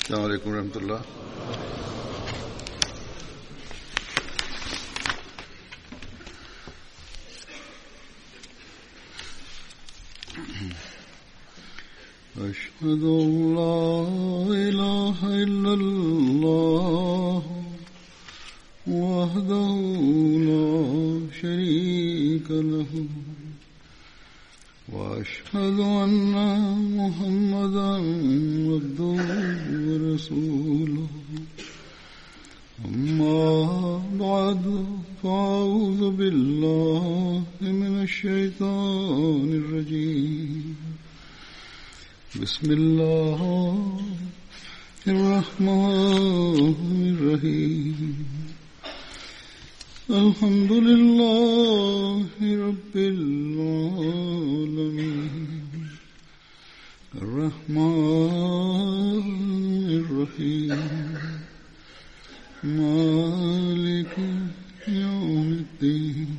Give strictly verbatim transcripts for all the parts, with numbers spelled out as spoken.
السلام عليكم ورحمة الله. أشهد أن لا إله إلا الله وحده لا شريك له وأشهد أن محمدا عبده ورسوله أما بعد فأعوذ بالله من الشيطان الرجيم بسم الله الرحمن الرحيم الحمد لله رب العالمين الرحمن الرحيم مالك يوم الدين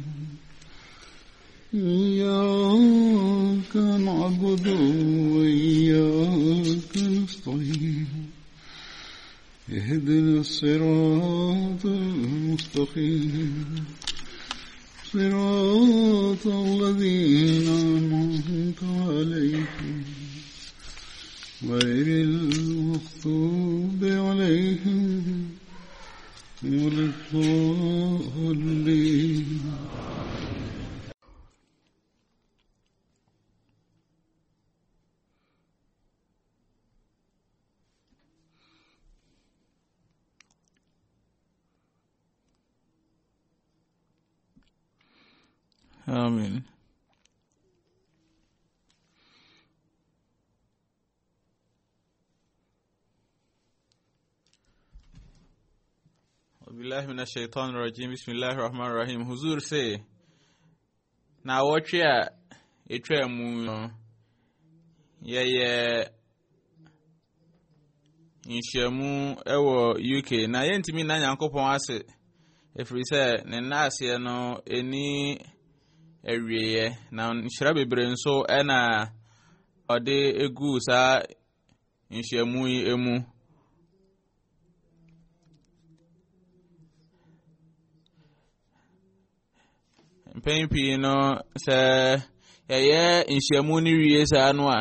إياك نعبد وإياك نستعين اهدنا الصراط المستقيم صراط الذين أنعمت عليهم غير المغضوب عليهم ولا الضالين. Amen. Billahi minash shaitanir rajim. Bismillahir rahmanir rahim. Huzur say na watch ya etwa mu ye ye inhyamu ewo U K na yentimi na Nyankopon ase efiri se ne na ase no eni ewiye na nhyira bebre nso ena ode egu sa nhyiamu yi emu mpempi no se yeye nhyiamu ni wiye sa no a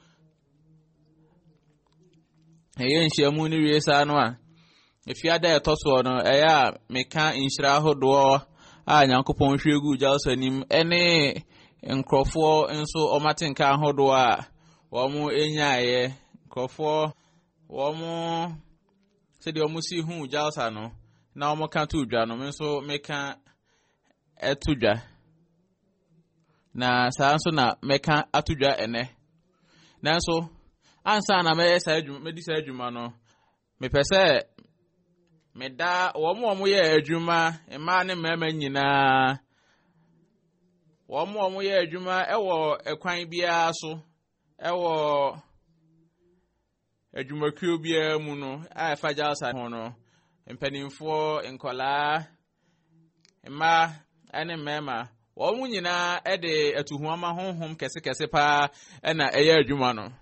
yeye nhyiamu ni wiye sa no a efiada etoso no eya meka nhyira hodo a Nyankopɔn hwegu jalsanim ene nkrofo nso omatenka ahodo a wɔn enyaye nkrofo wɔn se de wɔn si hu jalsa no na wɔn ka to dwa no nso meka etudwa na saa nso na meka atudwa ene nanso ansa na me sa adwuma me di sa adwuma no me pese meda womo womo ye adwuma ema ne mema nyina womo womo ye adwuma ewo ekwan bia so ewo adwuma kuo bia mu no a faja sa ho no mpanimfo enkola ema ene mema womo nyina ede atuhuama honhom kese kese pa ena eye adwuma no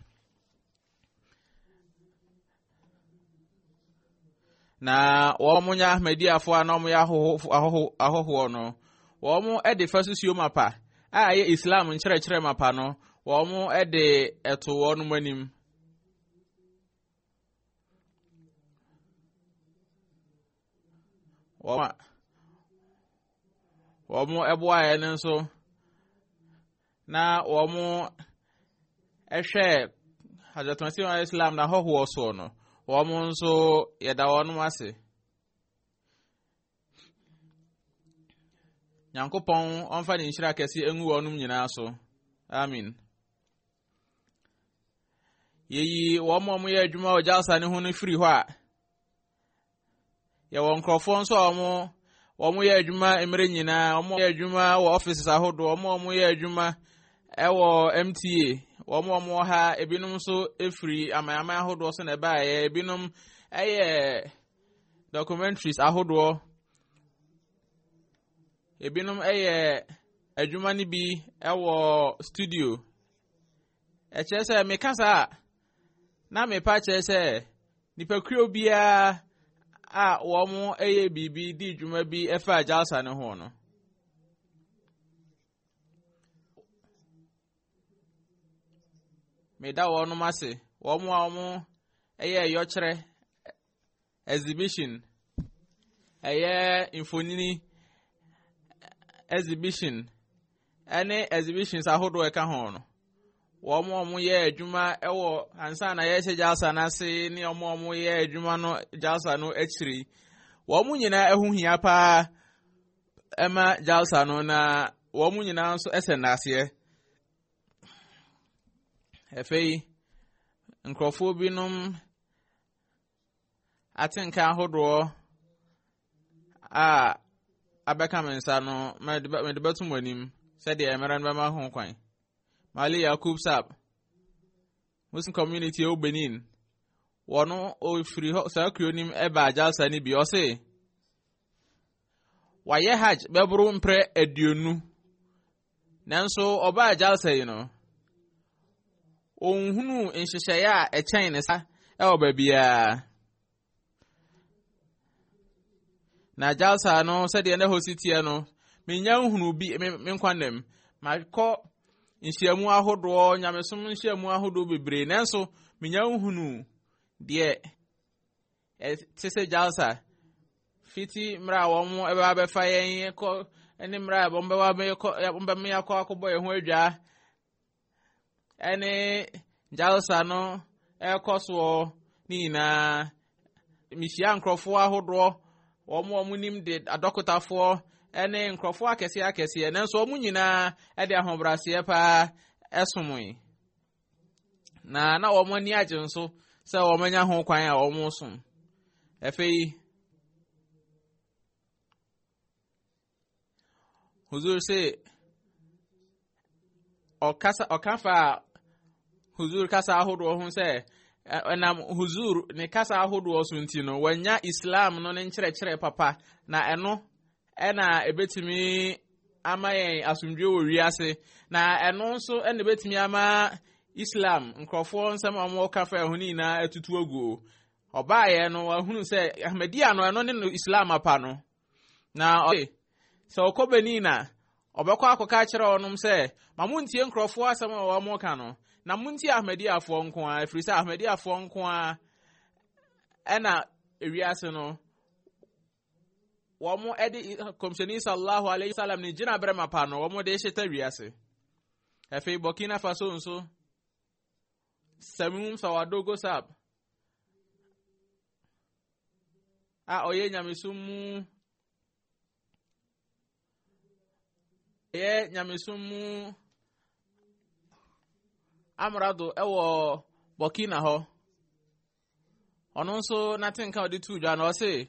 na womunya mediafo anom ya ahoho ahoho no womu ede fasusio mapa a ye Islam nkyerɛkyerɛ mapa no womu ede eto wonum anim woma womu eboa ye nso na womu ehwɛ hajatonsi wa Islam na hoho so no womu nso yeda wonum ase Nyankopɔn onfa ne nhyira kɛse engu wonum nyina so amen yeyi womu omu ye adwuma o jalsa ne hu no firi hɔ a ye won krofo nso omu omu ye adwuma emre nyina omu ye adwuma wo offices ahodo omu omu ye adwuma ewo M T A womu omu ha ebinum nso efiri amayama ahodo so na ba ye ebinum eye documentaries ahodo ebinum eye adwuma ni bi ewo studio eche se me kasa na me pa che se nipakuo bia a wɔn ɛyɛ bibi di dwuma bi ɛfa jalsa ne ho no meda wɔn no ase wɔn a wɔn ɛyɛ yɔkyerɛ exhibition ɛyɛ infonini exhibition ɛne exhibitions ahodoɔ ɛka ho no wɔn a wɔn yɛ adwuma ɛwɔ ansa na yɛhyɛ jalsa n'ase ne wɔn a wɔn yɛ adwuma no jalsa no akyiri wɔn nyinaa ɛho hia paa ɛma jalsa no na wɔn nyinaa nso ɛsɛ n'aseɛ ɛfɛyi nkurɔfoɔ binom atenka ahodoɔ a abɛka me nsa no mede bɛto mo anim sɛdeɛ ɛmɛra no bɛma ho kwan Mali Yakub Sab Muslim community o Benin wɔno ofiri hɔ saa kuo nim ɛba jalsa ni bi ɔse wayɛ hajj bɛboro mpre aduonu nanso ɔba jalsa yi no onhunu nhyehyɛeɛ a ɛkyɛn ne sa ɛwɔ baabia na jalsa no sɛdeɛ ne hositie no menya nhunu bi me nkwanam makɔ nhyiamu ahodoɔ nyamesom nhyiamu ahodoɔ bebree nanso menya nhunu deɛ ɛte sɛ jalsa fiti mra wɔn ɛbɛba bɛfa yɛn kɔ ɛne mra wɔn bɛba bɛkɔ me akɔ akɔbɔ yɛn ho adwa ɛne jalsa no ɛkɔ soɔ ne nyinaa mihyia nkurɔfoɔ ahodoɔ wɔn wɔn nim de adɔkotafoɔ ɛne nkurɔfoɔ akɛseɛ akɛseɛ nanso wɔn nyinaa ɛde ahobraseɛ paa ɛsomoe na na wɔn ani agye nso sɛ wɔn anya ho kwan a wɔn som afei huzur sɛ ɔkasa ɔkafa huzur kasa ahodoɔ ho sɛ ɛnam huzur ne kasa ahodoɔ so nti no wanya islam no ne nkyerɛkyerɛ papa na ɛno ɛna ebetumi ama yɛn asomdwe wɔ wiase na ɛno nso ɛna ebetumi ama islam nkurɔfoɔ nsɛm a wɔn kafa ɛho nyinaa atutu agu ɔbaayɛ no ahunu sɛ ahmedia no ɛno ne no islam apa no na ɔse sɛ ɔkɔ Benin na ɔbɛkɔ akɔka kyerɛ ɔnom sɛ ma montie nkurɔfoɔ asɛm a wɔn ka no na montie ahmediafoɔ nko a ɛfiri sɛ ahmediafoɔ nko a ɛna ewiase no wɔn ɛde kɔmhyɛni sallallahu alaihi wasallam ne gyina brɛ mapa no wɔn de hyɛta wiase afei Burkina Faso nso Samum Sawadogo Sab a ɔyɛ nyamesom mu ɛyɛ nyamesom mu amrado ɛwɔ Burkina hɔ ɔno nso natenka ɔde tu dwa na ɔse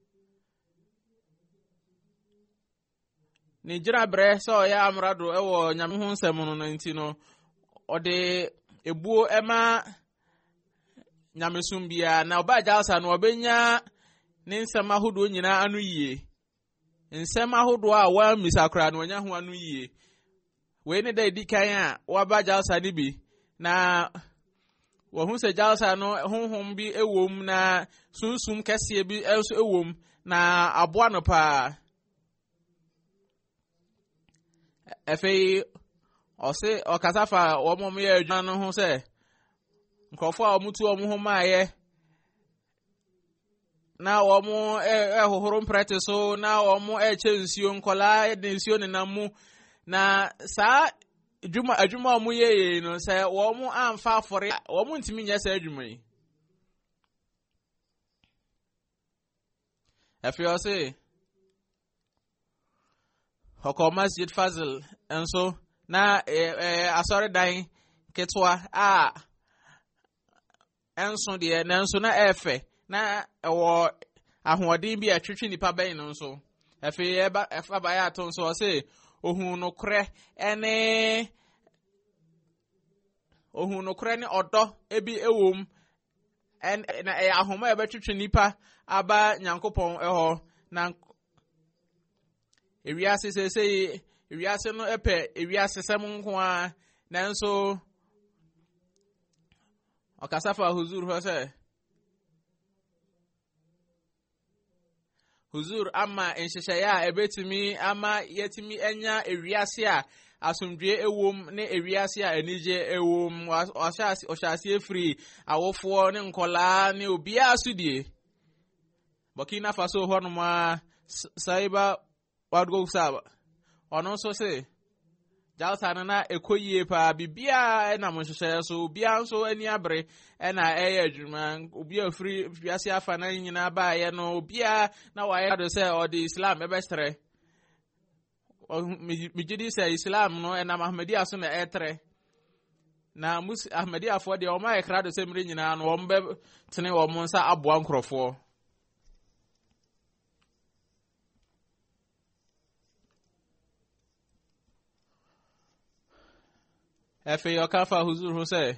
ne gyina brɛ sɛ ɔyɛ amrado ɛwɔ nyame ho nsɛm no no nti no ɔde ebuo ɛma nyamesom bia na ɔba jalsa no ɔbɛnya ne nsɛm ahodoɔ nyinaa ano yie nsɛm ahodoɔ a wɔamisa koraa no ɔnya ho ano yie wei ne da edi kan a wɔaba jalsa no bi na wɔhu sɛ jalsa no honhom bi ɛwom na sunsum kɛseɛ bi ɛnso ɛwom na aboa no paa afei ɔse ɔkasa fa wɔn mo yɛ adwuma no ho sɛ nkurɔfoɔ a wɔn tu wɔn ho maayɛ na wɔn ɛhohoro mprɛte so na wɔn ɛkyɛ nsuo nkɔlaa ɛde nsuo nenam mu na saa adwuma adwuma a wɔn yɛ yɛ no sɛ wɔn amfa afɔre wɔn ntumi nyɛ saa adwuma yi afei ɔse ɔkɔ Masjid Fazil nso na eh asɔredan ketewa a enso de nanso na efe na ɛwɔ ahoɔden bi atwetwe nipa bɛn no nso afei ɛba ɛfa ba ya to nso ɔse ohun no korɛ ɛne ohun no korɛ ne ɔdɔ ebi ewom ɛn na ɛyɛ ahoma ɛbɛtwetwe nipa aba nyankopɔn ɛhɔ na ewiase sesei ewiase no epe ewiase sɛm nko a nanso ɔkasafa huzur hɔ sɛ huzur ama enhyehyaya ebetimi ama yetimi enya ewiase a asomdwe ewom ne ewiase a enije ewom ohyase ohyase efri awofo ne nkola ne obia asudie Burkina Faso honoma Saiba wadgo saba ono so se Jalsa na ekoyie pa bibia na monhyehyɛ so bia nso ani abre na ɛyɛ adwuma obia free fiase afa na nyina ba ye no bia na waye do sɛ ɔde Islam ɛbɛstre migidi sɛ Islam no na Ahmadiyya so na ɛtre na mus Ahmadiyya fo de ɔma ekra do sɛ mire nyina no ɔmbɛ tene ɔmo nsa aboa nkrɔfo Efe yokafa huzur huse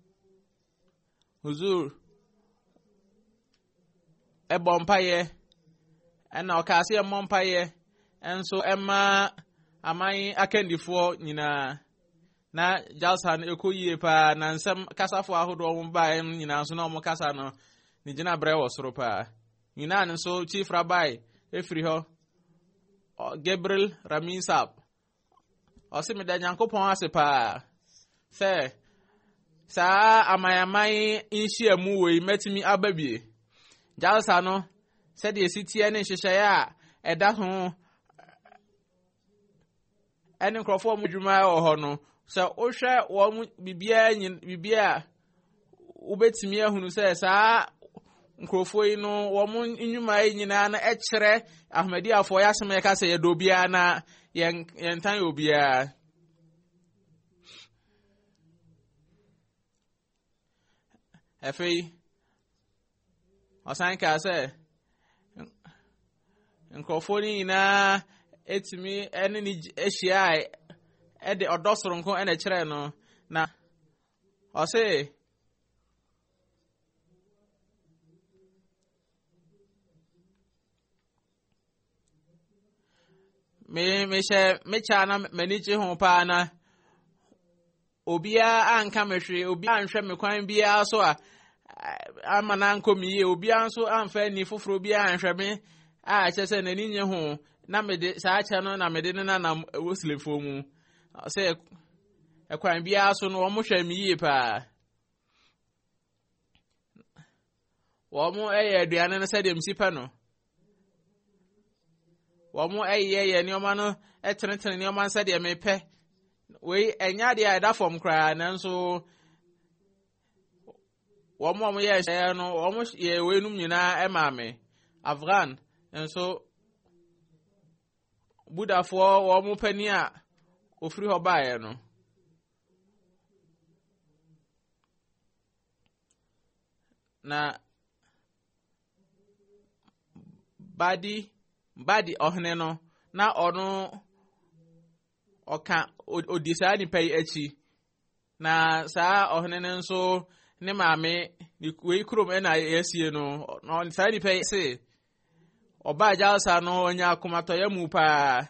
huzur e bompaye ena okase e mompaye enso ema aman akandifo nyina na jalsa na ekoyie pa na nsem kasafo ahodo wo ba nyina so na omo kasa no ni gina bre wo soro pa nyina nso chief rabbi efri ho Gabriel Raminsab osimi da nyankopon ase pa Say, sa amayamai inshia mu we metimi ababie. Jalsa no said the city and shishaya eda ho any crofo mudjuma or hono. So osha wo bibia nyin bibia ubetimi ahunu say sa nkrofo yi no wo mu nyuma yi nyina na ekere Ahmadiyya fo ya sem ka say edobia na yen yentan obia. Efe osanka se nkrofoni na etimi ene ni ehia e de odosoronko ene kire no na ose me me she me chana manichi ho pa na obia anka mehwe obia anhwe me kwan bia so a amana nkomiye obia nso amfa ni foforo obia anhwe me a chese na ninye ho na mede saa cha no na mede na na woslefo mu se ekwan bia so no omo hwe miye pa wo mo eye aduane no se dem sipa no wo mo eye ye ni oma no etenetene ni oma nsa de me pe we enya de ada form kra nanso wo mo mo ye hye no wo mo ye we num nyina e ma me Afghan enso budafo wo mo pani a ofiri ho baaye no na badi badi ohne no na ono oka odisa ni pay echi na saa ohne nso ne maame ni we krom na yesie no no saa ni pay se oba jalsa no onya akomato ya mu pa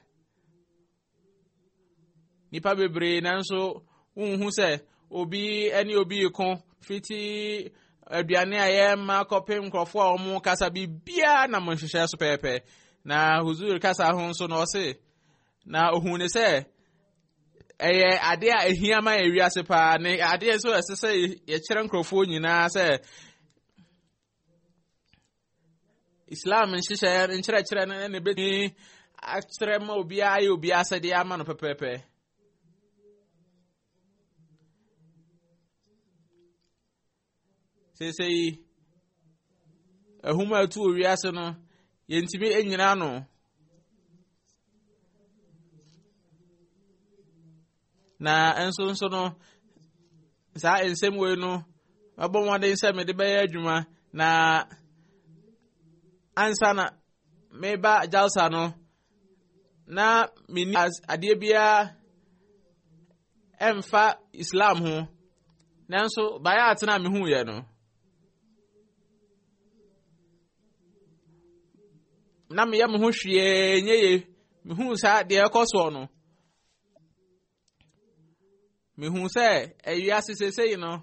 nipa bebre nanso unhu se obi ani obi ko fiti aduane aye ma kopem krofo a omo kasa bibia na monhwehwe so pepe na huzur kasa ho so no se na ohun ne se eye ade a ehia ma ewiase pa ne ade so esese ye kire nkrofo nyina se Islam nhihye nkyere kire ne ne be akire ma obi aye obi asede ama no pepepe se sei ehuma tu owiase no yentimi enyina no na enso nso no sa ensem we no abonwade nsem de be adwuma na ansa na meba jalsa no na mini ade bia emfa Islam ho nanso baya atena me hu ye no na me ya me ho hwie nyeye me hu sa de ekoso no me hu se eya sesese no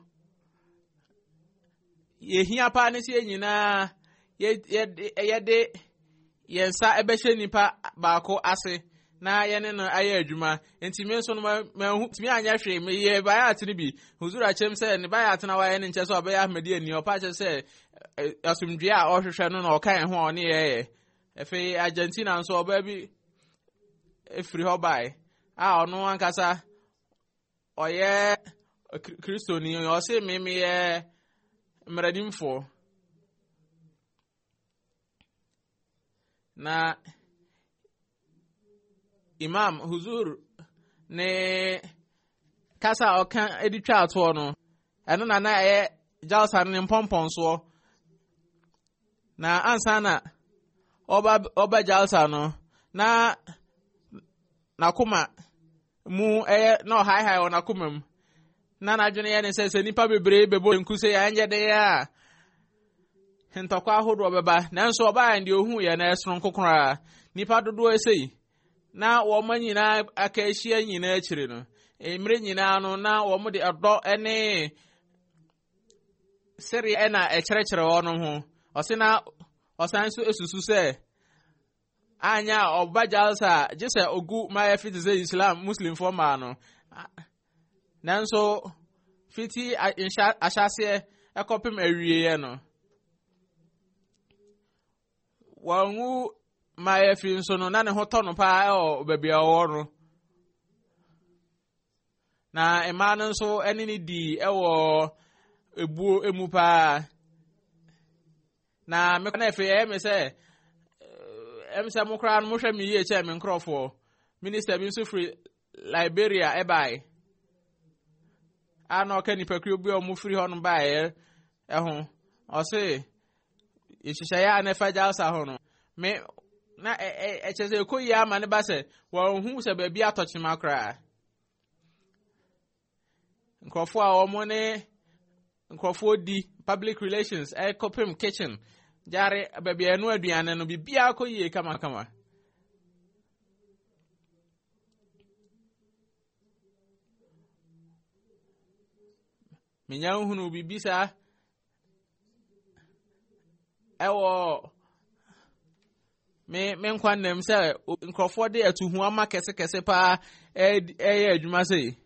ye hia pa ne se nyina ye ye de yensa ebehye nipa baako ase na yene no aye adwuma enti me nso no ma timi anya hwe me ye bayat ne bi huzura chem se ne bayat na waye ne nche so obeya ahmedi ani opa che se asumdwe a ohwehwe no na okan ho ne ye efe Argentina nso oba bi efiri ho bai a ono ankasa oye kristoni o se me me ye mradimfo na Imam Huzur ne kasa okan editwa ato no eno na na e jalsa ne pompon so na ansa na oba oba jalsa no na nakuma mu e no high high on akuma mu na na dwene ye ne se se nipa bebre bebo nkuse ya anye de ya hentokwa hodo beba nanso oba ndi ohu ye na esron kokora nipa dodo esei na wo manyina akahia nyina akire no emre nyina no na wo mo de odo ene seri ena ekyerechire wo no ho osina osanso esusu se anya obajalsa jese ogu ma fit ze Islam Muslim forma no nanso fiti ashase ekopem awie ye no wangu ma efi nso no na ne hoto no pa e o babia wo no na ema no nso ene ni di e wo ebuo emu pa na me na efe e me se em se mo kra no mo hwe me ye che me nkrofo minister bi nso free Liberia e bai ano ka ni pakri obi o mo free ho no bai e ho o se ishisha ya na fa jalsa ho no me na e e cheze ko ya ma ne ba se wa hu se ba bi atochi makra nkrofo a o mo ne nkrofo di public relations e kopem kitchen jare ba bi enu aduane no bibia ko yie kama kama menya hunu bibisa ewo me me nkwa nem se nkrofo de atuhu ama kese kese pa eye adwuma sei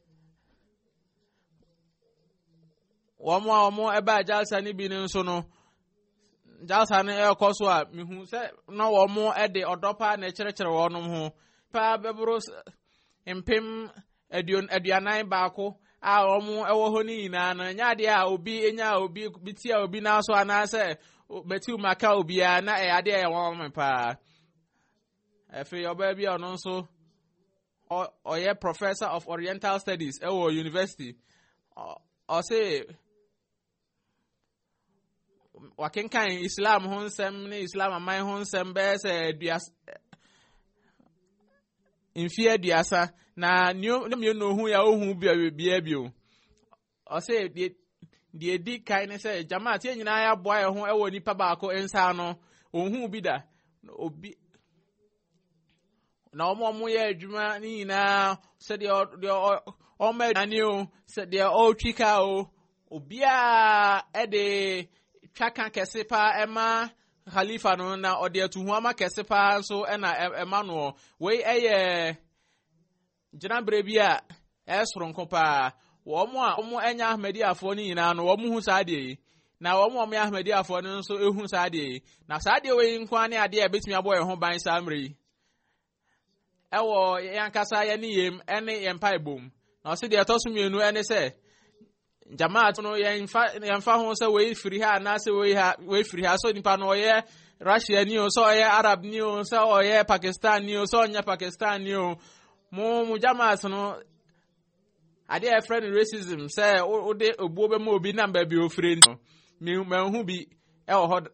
womo womo eba jalsa ni bi nso no jalsa ne ekoso a mihu se no womo ede odopa na kyerkyere wonom ho pa bebro empem aduon aduanan baako a womo ewo ho ni ina na nya de a obi enya obi bitia obi na so ana se betu maka obi a na e ade e womo pa efe oba bi ono nso oye professor of Oriental Studies ewo university o se wakenkan Islam ho nsem ne Islam amai ho nsem be se duas infia duasa na nyo no hu ya ohu bia bia bio o se die die di kai ne se jamaat ye nyina ya boa ye ho ewo nipa baako ensa no ohu bi da obi na omo mo ye adwuma ni nyina se de de o ma ani o se de o twika o obia e de twaka kese pa ema khalifa no na ode atuhu ama kese pa so e na ema no we eye jinabre bia esronko pa wo mo a omo enya Ahmedi afo ni nyina no wo mo hu saade na wo mo me Ahmedi afo no so ehu saade na saade we nkwa ne ade e betimi abo ye ho ban samri ewo yankasa ye ni yem ene yempa ebom na se de atosumienu ene se jamaat no yemfa yemfa ho se we free ha na se we ha we free ha so nipa no ye Russia ni o so ye Arab ni o so ye Pakistan ni o so nya Pakistan ni o mo mu jamaat no ade e friend racism se o de obuo be mo obi number bi o free no me hu bi e o ho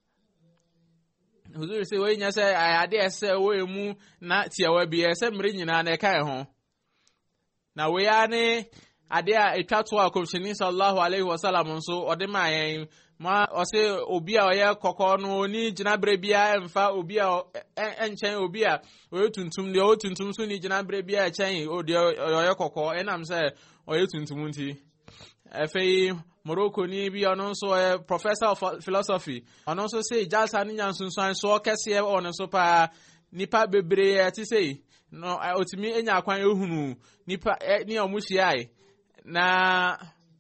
huzuri se we nya se ade e se we mu na tiawa bi e se mre nyina na e kai ho na we ya ne ade a etwato a komshini sallallahu alaihi wasallam nso ode ma yen ma o se obi a oye kokko no ni jinabre bia emfa obi a enchen obi a oye tuntum de o tuntum so ni jinabre bia echen o de oye kokko enam se oye tuntum nti Efei Morocco ni bi ono nso a professor of philosophy. Ono nso say jalsa ni nyansunsuan so kese ono so pa nipa bebre ati say no otimi enya akwan ehunu nipa ni omuhia ai na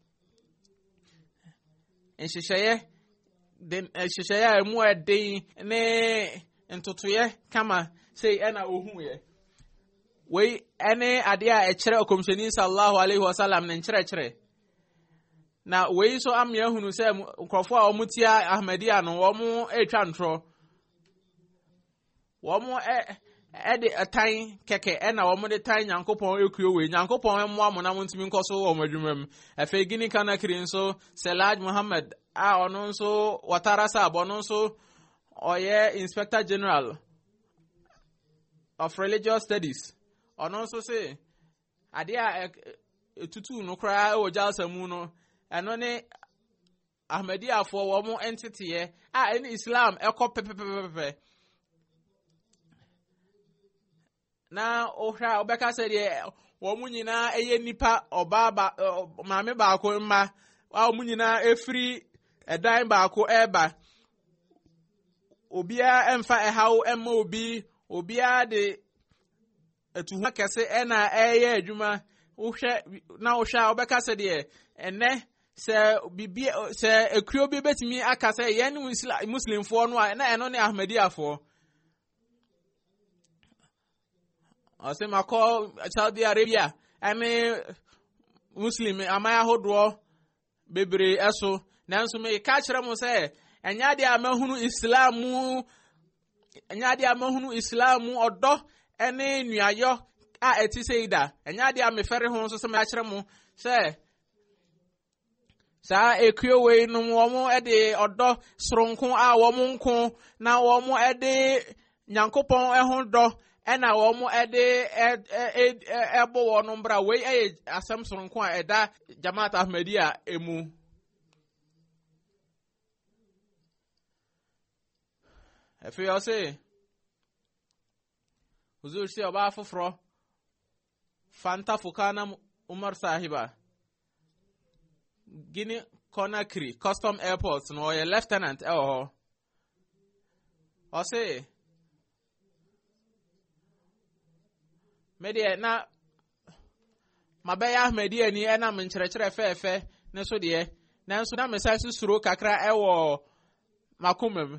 enhyehyeye den enhyehyeye mu eden ne ntotoye kama say ena ohuye we ene ade a ekere okomsheni sallallahu alaihi wasallam ne nkere kere na we so am yahunu say nkrofo a omutia Ahmadiyya no wo mu etwa ntro wo mu e e de atan keke e na wo mu de tan Nyankopon ekuo we Nyankopon mo amona mo ntimi nkoso wo madwumam afa gini kana kiri nso Selaj Muhammad a ono nso watara sa abono nso oye Inspector General of Religious Studies ono nso say ade a etutu no kra o jalsa mu no eno ne Ahmadiyya fo wo mu entity ye a ene Islam ekọ pepepepe na ohra obeka se de wo mu nyina eye nipa obaba maame ba ko mma wa mu nyina efri edan ba ko eba obia emfa ehawo emma obi obia de etuhu kese ena eye adwuma ohwe na ohwa obeka se de ene se bibi se ekrio bi betimi aka se ye ni muslim fo no na eno ne Ahmadiyya fo ase mako Saudi Arabia ame muslim amaya hodo bebre eso nanso me ka kire mo se enya de amahunu islamu enya de amahunu islamu odo ene nuayo a eti seida enya de amefere ho so se me akire mo se sa ekuo we no wo mo e de odo soronko a wo mo nko na wo mo e de Nyankopon e ho do ena wo mo e de e bo wo no mbra we e asem soronko a eda Jamaat Ahmadiyya emu efe yo se huzur si oba foforo Fanta Fukana Umar Sahiba Guinea Conakry Custom Airport no ye lieutenant e ho o se media na mabaya Ahmadiyya ni e na menkyerɛkyerɛ fɛɛfɛ ne so de na nso na mesase suro kakra e wo makomam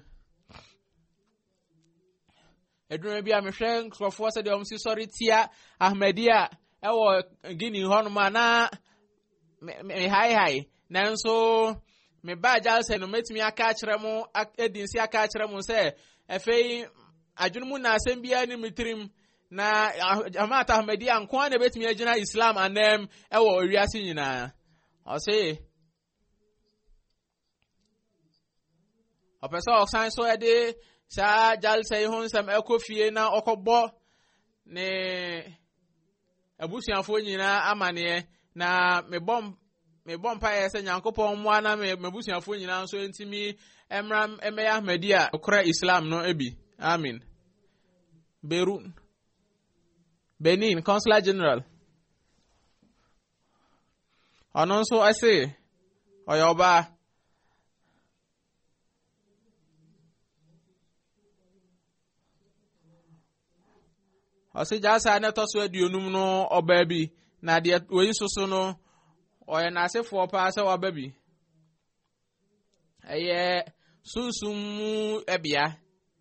edwuma bi a mehwɛ nkrofo se de om si sorry tia Ahmadiyya e wo Guinea ho no ma na me hai hai nanso me ba jalse no metimi aka kire mo edinsi aka kire mo se efei adwunu mu na asem bia ni mitrim na Jamaat Ahmadiyya nko na betimi agina Islam anem e wo owiase nyina o se opesa oksan so e de sa jalse ho nsem ekofie na okobọ ne abusuafo nyina amane na me bom me bom pa yese Nyankopon mo ana me mabusuafo nyina nso entimi emram emeya Ahmadiyya okra Islam no ebi amen Beirut Benin Consular General ono nso ase oyoba ase jasa na toso aduonum no oba bi na de we nsoso no oye na asefo pa ase oba bi eye sunsum ebia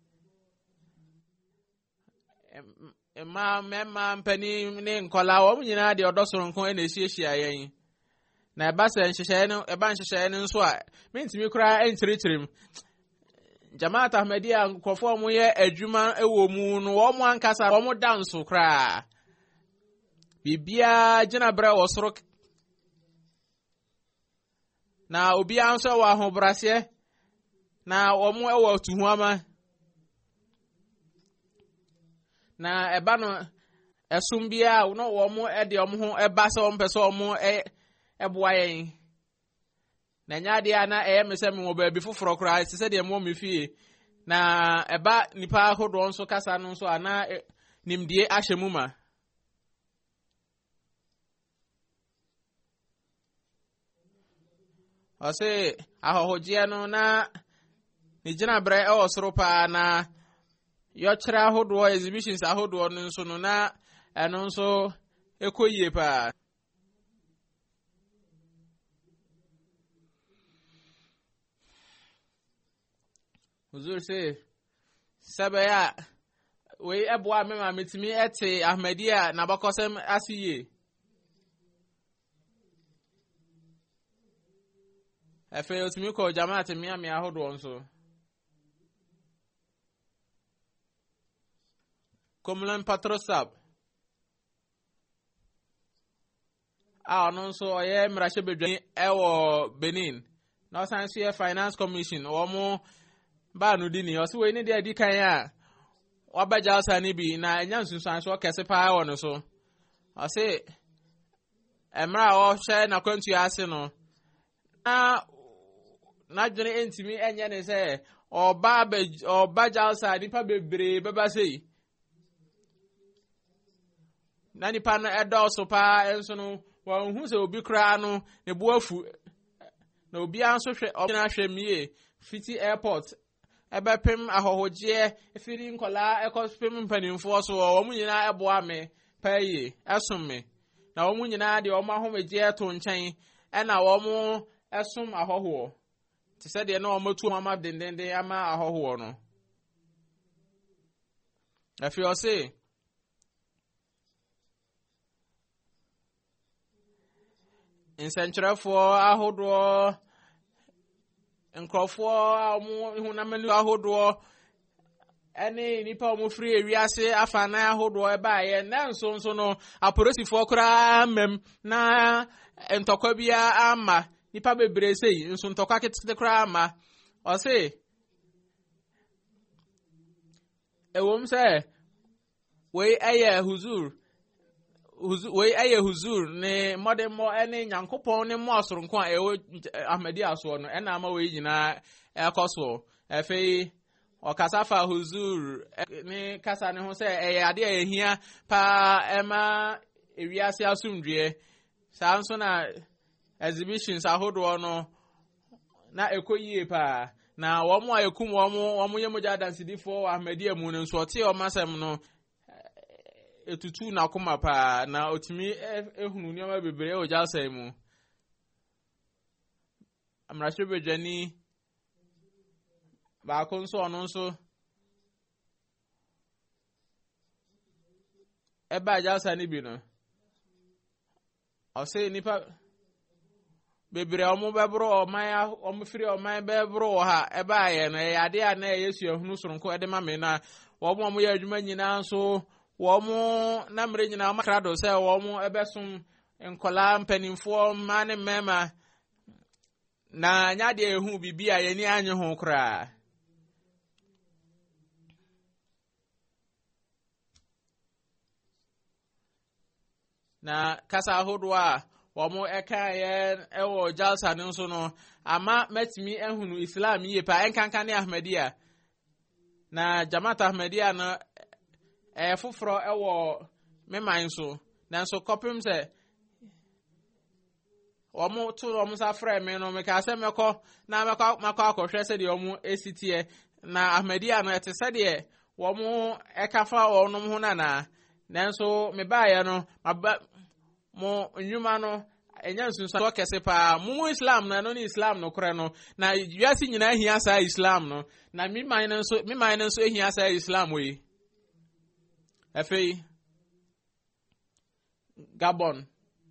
ema mema mpani ne nkola wo nyina de odosoro nko na esiehia yen na eba se nhyehyɛ no eba nhyehyɛ no nso a mentimi kura enkyerechirem Jamaat Ahmadiyya nkofo mo ye adwuma ewo mu no wo mo ankasa wo mo danso kra bibia gina bra wo soro na obi anso wa ahobrase na wo mo ewo tuhuama na eba no esum bia no wo mo e de om ho eba se wo mpese wo mo e eboa yen na nya de na e me se me wo ba bi foforo kra se se de mo me fie na eba nipa hodo nso kasa no nso ana nimdie ahyemu ma ɔse ahohogye no na ne gyina brɛ ɛwɔ soro paa na yɔkyerɛ ahodoɔ exhibitions ahodoɔ no nso no na ɛno nso ɛkɔ yie paa. Huzur se sɛbɛyɛ a wei ɛboa me ma metumi ɛte Ahmadiyya na bakɔsɛm ase yie. Afei otumi kɔ Jamaat Miami ahodoɔ nso. Komlan Patrosab a ɔno nso ɔyɛ mmarahyɛbadwani ɛwɔ Benin na ɔsan nso yɛ Finance Commission wɔn mo baa no di ni ɔsɛ wei ne deɛ di kan a wabɛgya ɔsa ne bi na ɛnya nsunsuansoɔ kɛse paa wɔ no so. Ɔsɛ mmerɛ a ɔhyɛ n'akwantua ase no na n'adwene ntumi ɛnyɛ ne sɛ ɔba ɔba gya ɔsa nipa bebree bɛba sei na nipa no ɛdɔɔso paa nso no wɔn hu sɛ obi koraa no ne bo afu na obiara nso hwɛ ɔgyina hwɛ mie fiti airport ɛbɛpem ahɔhogyeɛ efiri nkɔlaa ɛkɔpem mpanimfoɔ so wɔn nyinaa ɛboa me paa yie ɛsom me na wɔn nyinaa deɛ wɔn ahomegyeɛ to nkyɛn ɛna wɔn ɛsom ahɔhoɔ te sɛ deɛ na wɔn atu wɔn ama dendenden ama ahɔhoɔ no. Afei ɔse nsɛnkyerɛfoɔ ahodoɔ nkurɔfoɔ a wɔn hunamani ahodoɔ ɛne nipa wɔn firi ewiase afanan ahodoɔ ɛbaayɛ na nso nso no apolisifoɔ koraa mmɛm na ntɔkwa biara ama nipa bebree sei nso ntɔkwa ketekete koraa ama. Ɔse ɛwɔm sɛ wei ɛyɛ huzur wei ɛyɛ huzur ne mmɔdemmɔ ɛne nyankopɔn ne mmɔ asoronko a ɛwɔ Ahmadiyya soɔ no ɛna ama wei nyinaa ɛkɔ so. Afei ɔkasa fa huzur ne kasa ne ho sɛ ɛyɛ ade a ɛhia paa ɛma ewiase asomdwoeɛ. Saa nso na exhibitions ahodoɔ no na ɛkɔ yie paa na wɔn a ɛkum wɔn wɔn yɛ mogya adansidifoɔ wɔ Ahmadiyya mu no nso ɔte ɔmo asɛm no etutu n'akoma paa na otumi ehunu nneɛma bebree wɔ gyaasa mu. Mmarahyɛbadwani baako nso ɔno nso ɛbaa gyaasa ne bi no ɔsɛ nipa bebree ɔmo bɛboro ɔman ɔmo firi ɔman bɛboro wɔ ha ɛbaayɛ no ɛyɛ ade a na ɛyɛ suahunu soronko ɛde ma me na wɔn a wɔyɛ adwuma nyinaa nso wɔn na mmere nyinaa wɔn akra do sɛ wɔn ɛbɛsom nkɔlaa mpanimfoɔ mmaa ne mmarima na nyadeɛ ehu bibi a yɛni anye ho koraa. Na kasa ahodoɔ a wɔn ɛka yɛ ɛwɔ jalsa no nso no ama mɛtumi ehunu Islam yie paa ɛnkanka ne Ahmadiyya na Jamaat Ahmadiyya no ɛyɛ foforɔ ɛwɔ meman so nanso kɔpem sɛ wɔn to wɔn nsa frɛ me no meka sɛ mɛkɔ na mɛkɔ mɛkɔ akɔhwɛ sɛdeɛ wɔn esi teɛ na Ahmadiyya no ɛte sɛdeɛ wɔn ɛkafa wɔn ho nana nanso mebaayɛ no maba mo nnwuma no ɛnya nsunsuansoɔ kɛse paa mo Islam no no ne Islam no korɛ no na wiase nyinaa hia saa Islam no na meman no nso meman no nso ehia saa Islam wei. Afei Gabon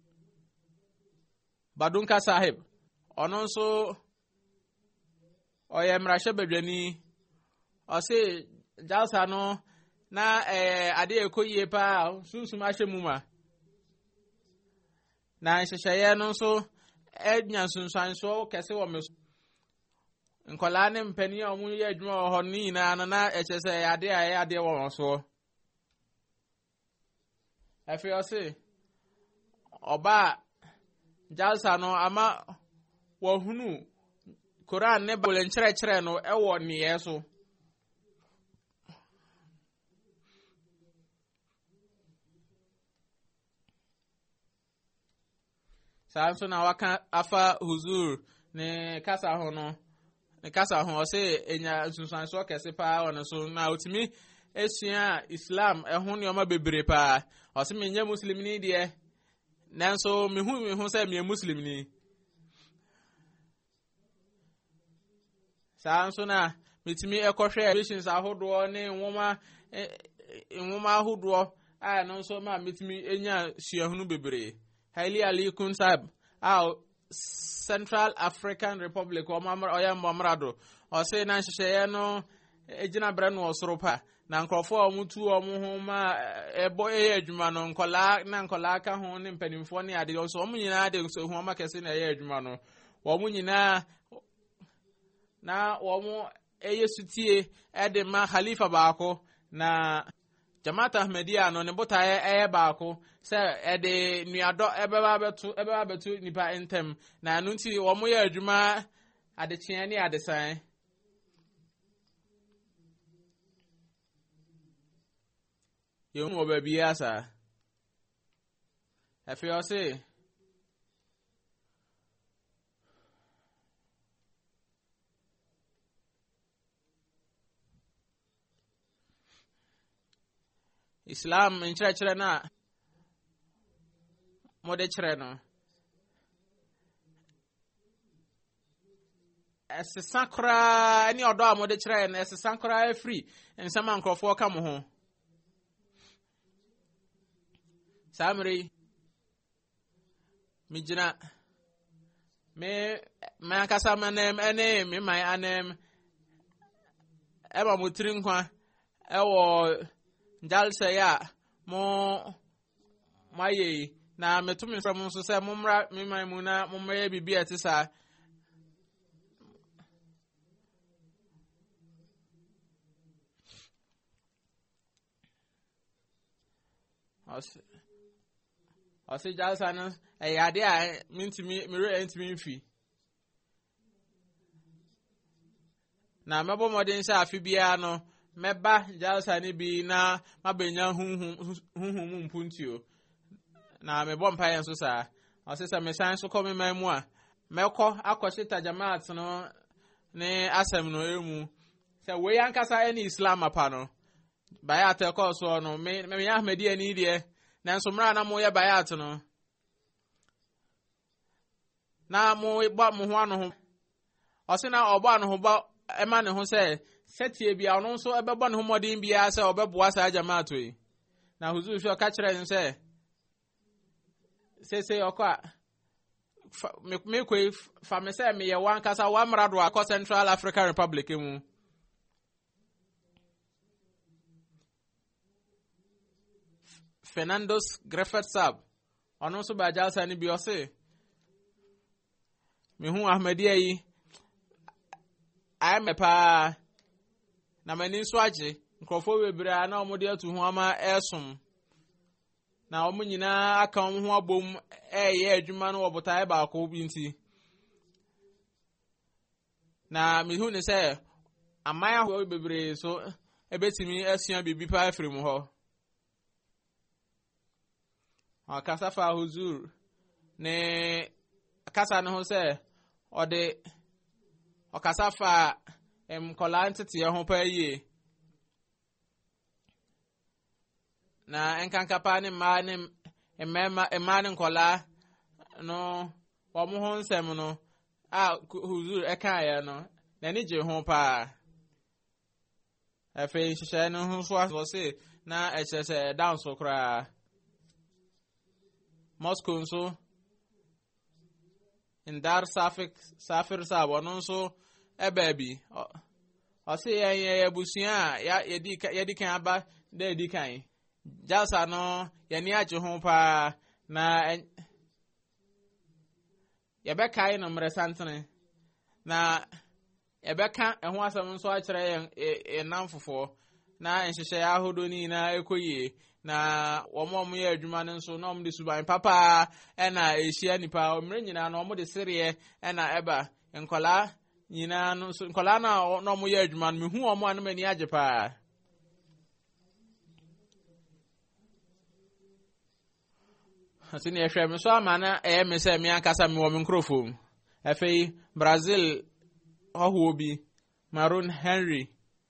Badunka Sahib ɔno nso ɔyɛ mmarahyɛbadwani ɔse jalsa no na ɛɛ ade ɛkɔ yie paa sunsum ahyɛ mu ma na nhyehyɛeɛ no nso ɛnya nsunsuansoɔ kɛse wɔ me so nkɔlaa ne mpanin a wɔn yɛ adwuma wɔ hɔ no nyinaa no na ɛkyɛ sɛ ɛyɛ ade a ɛyɛ adeɛ wɔ wɔn soɔ. Afei ɔse ɔbaa jalsa no ama wɔhunu Koran ne Bible nkyerɛkyerɛ no ɛwɔ nneyɛɛ so. Saa nso na waka afa huzur ne kasa ho no ne kasa ho se enya sunsan so kese pa ono so na otimi esua Islam ehun ne oma bebre pa o se menye muslim ni de nanso mehu mehu se me muslim ni sanso na mitimi ekohwe visions ahodo ne nwoma nwoma ahodo a no so ma mitimi enya suahunu bebre highly alikun sab a Central African Republic o mamra o ya mamrado o se na nhyehyeye no ejina bre no osoropa na nkrofo o mutu o mu ho ma ebo eye adwuma no nkola na nkola aka ho ne mpanimfo ne ade so o mu nyina ade so ho ma kese na eye adwuma no o mu nyina na o mu eye sutie ede ma khalifa baako na Jamaat Ahmadiyya no ne botaye eye baako se ede nuado ebeba betu ebeba betu nipa entem na anu nti wo mo ye adwuma ade kyen ne ade san ye mo ba bia sa afi o se Islam in church na mode chere no ese sakra ani odo a mode chere na ese sakra free ensama nkrofo ka mo ho samri mijina me me kasa manem ene me mai anem eba mutrin kwa ewo Jalsa ya mo maye na metumi from so say mumra me maimuna mumra bibi atisa as as Jalsa no e ade a mintimi me re entimi mfi na mebo modern sha afi bia no meba Jalsa ni bi na mabenya hunhum hunhum mpuntio na mebo mpaye nso sa osesa mesan so komi mamu a mekọ akoshita Jamaat no ne asem no emu se we yankasa eni Islam apa no bayat e ko so no me me Ahmadiyya ni de na nso mra na mo ye bayat no na mo gba mo ho ano ho osina ogba ano ho ba ema ne ho se setie bia ono nso ebebo ne homodin bia se obeboa sa Jamaat yi na huzu hwe ka kire nse se se okwa me me kwe fa me se me ye wan kasa wa mrado akọ Central African Republic mu Fernandos Griffith Sab ono nso ba Jalsa ni bi o se me hu Ahmadiyya yi ai me pa na mani nso agye nkrofo bebre na omode atu ho ama esum na omu nyina aka omu ho abom eye adwuma no obotae ba ko bi nti na mihu ne se amaya ho bebre so ebetimi asua bibi pa afiri mu ho akasafa huzur ne akasa no ho se ode okasafa em kola ntete ye ho pa yie na enkankapa ne ma ne emema emane nkola no wo mo ho nsem no a huzur eka ya no na ni je ho pa afi hihye no ho so aso se na echese down so kra Moscow nso indar safik safir sabo no nso ebabi o se ye ye busia ya yedi yedi kan aba da yedi kan Jalsa no ye ni agye ho pa na ye be kai no mre santene na ye be ka eho asem nso a kire ye namfofo na nhyehyɛ ahodo ni na ekoyie na wɔn a ye adwuma no nso na wɔn de suban papa ɛna ehia nipa omre nyina na wɔn de sereɛ ɛna ɛba nkola nyina no nso nkola na na wɔn ye adwuma no mehu wɔn anam ani agye pa asini ehwɛ me so ama na ɛyɛ me sɛ me ankasa me wɔ me nkrofo Afei Brazil hɔhoɔ bi Maroon Henry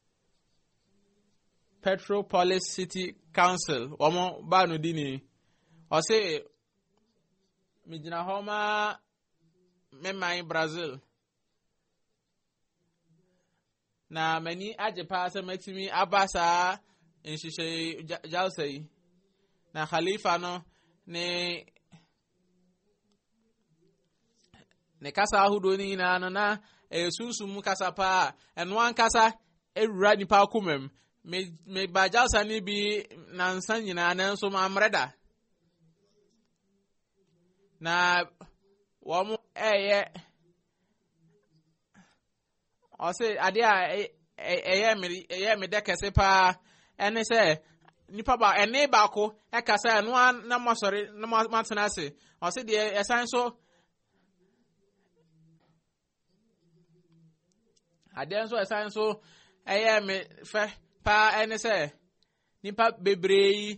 Petropolis City Council wɔn ba no di ni ɔse megyina hɔ ma meman Brazil na mani agye paa sɛ matumi aba saa nhyehyɛ jalsa yi na Khalifa no ne ne kasa ahodoɔ no nyinaa no na ɛyɛ sunsum kasa paa ɛno ankasa ewura nipa akomam me me ba jalsa no bi nansa nyinaa nanso mamreda na wɔn ɛyɛ ɔse ade a ɛyɛ me ɛyɛ me de kɛse paa ɛne sɛ nipa ba ɛne baako ɛkasa ɛno na masɔre na matena ase ɔse deɛ ɛsan so ade nso ɛsan so ɛyɛ me fɛ paa ɛne sɛ nipa bebree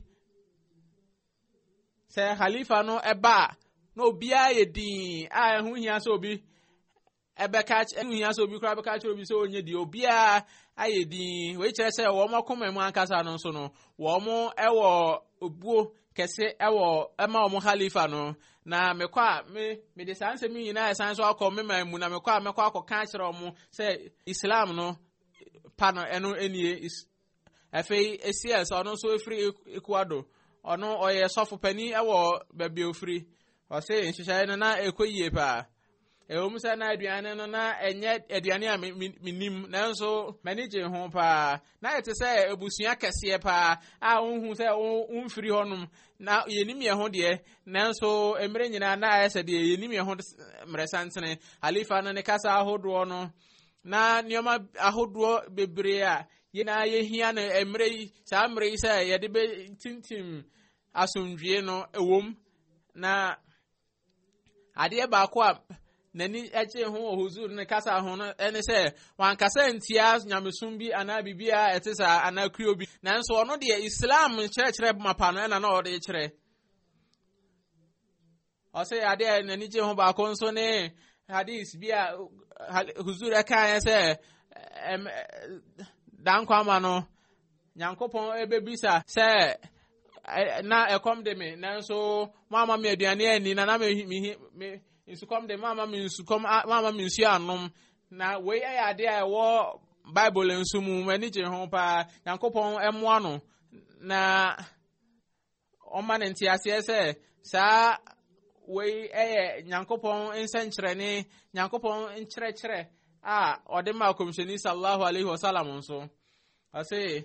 sɛ Khalifa no ɛba na obiara yɛ din a ɛho hia sɛ obi ɛbɛka ɛho hia sɛ obi koraa bɛka kyerɛ obi sɛ onye di obiara ayɛ din wei kyerɛ sɛ wɔn akoma mu ankasa no nso no wɔn ɛwɔ obuo kɛse ɛwɔ ɛma wɔn Khalifa no na mekɔ a me me de saa nsɛm nyinaa ɛsan so akɔ me man mu na mekɔ a mekɔ akɔka kyerɛ wɔn sɛ Islam no pa no ɛno enie afei esi ɛsɛ ɔno nso efiri Ecuador ɔno ɔyɛ sɔfo pani ɛwɔ baabi ofiri ɔse nhyehyɛe no na ɛkɔ yie paa ɛwɔ mu sɛ na aduane no na ɛnyɛ aduane a menim nanso m'ani gye ho paa na ɛte sɛ abusua kɛseɛ paa a wohu sɛ womfiri hɔnom na yɛnim yɛ ho deɛ nanso mmerɛ nyinaa na ayɛ sɛ deɛ yɛnim yɛ ho mmerɛsantene Khalifa no ne kasa ahodoɔ no na nneɛma ahodoɔ bebree a yɛnaa yɛhia no mmerɛ yi saa mmerɛ yi sɛ yɛde bɛtintim asomdwie no ɛwom na adeɛ baako a nani ɛkye ho wɔ Huzur ne kasa ho no ɛne sɛ wankasa ntia nyamesom bi anaa bibia ɛte saa anaa kuo bi nanso ɔno deɛ Islam kyerɛkyerɛ mapa no ɛna na ɔde kyerɛ ɔsɛ adeɛ nani gye ho baako nso ne hadis bi a Huzur ɛka sɛ dankwama no Nyankopɔn ɛbɛbisa sɛ na ɛkɔm de me nanso mama me aduane ani na na me me nsukɔm de mama me nsukɔm mama me nsu anom na wei ɛyɛ ade a ɛwɔ Bible nso mu mani gye ho paa Nyankopɔn ɛmoa no na ɔma ne nteaseɛ sɛ saa wei ɛyɛ Nyankopɔn nsɛnkyerɛne Nyankopɔn nkyerɛkyerɛ a ɔde ma Kɔmhyɛni sallallahu alaihi wasallam nso ɔse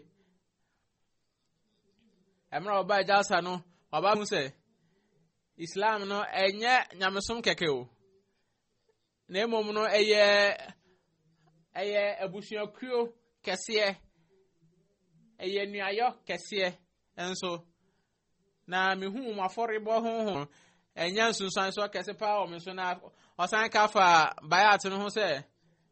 ɛmra ɔba jalsa no ɔba mu sɛ Islam no ɛnyɛ nyamesom kɛkɛ o na mmom no ɛyɛ ɛyɛ abusuakuo kɛseɛ ɛyɛ nuayɔ kɛseɛ nso na mehu mu afɔrebɔ honhom ɛnyɛ nsunsuan so kɛse paa wɔ me so na ɔsan ka fa bayat no ho sɛ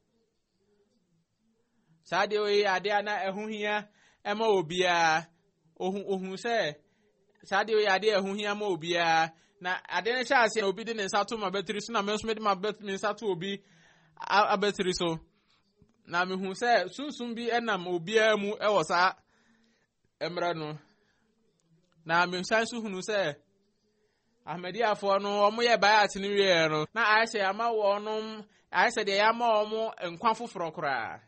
saa deɛ oyi adeɛ na ɛho hia ɛma obiara ohun ohun sɛ saa deɛ oyi adeɛ ɛho hia ma obiara na ade ne hyɛ ase na obi de ne nsa to ma battery so na me nso me de ma battery nsa to obi a battery so na me hu sɛ sunsun bi ɛnam obiara mu ɛwɔ saa emra no na me nsan so hunu sɛ Ahmadiafoɔ no wɔn yɛ bayat ne wie no na ayɛ ama wɔnom ayɛ sɛ deɛ yɛama wɔn nkwa foforɔ koraa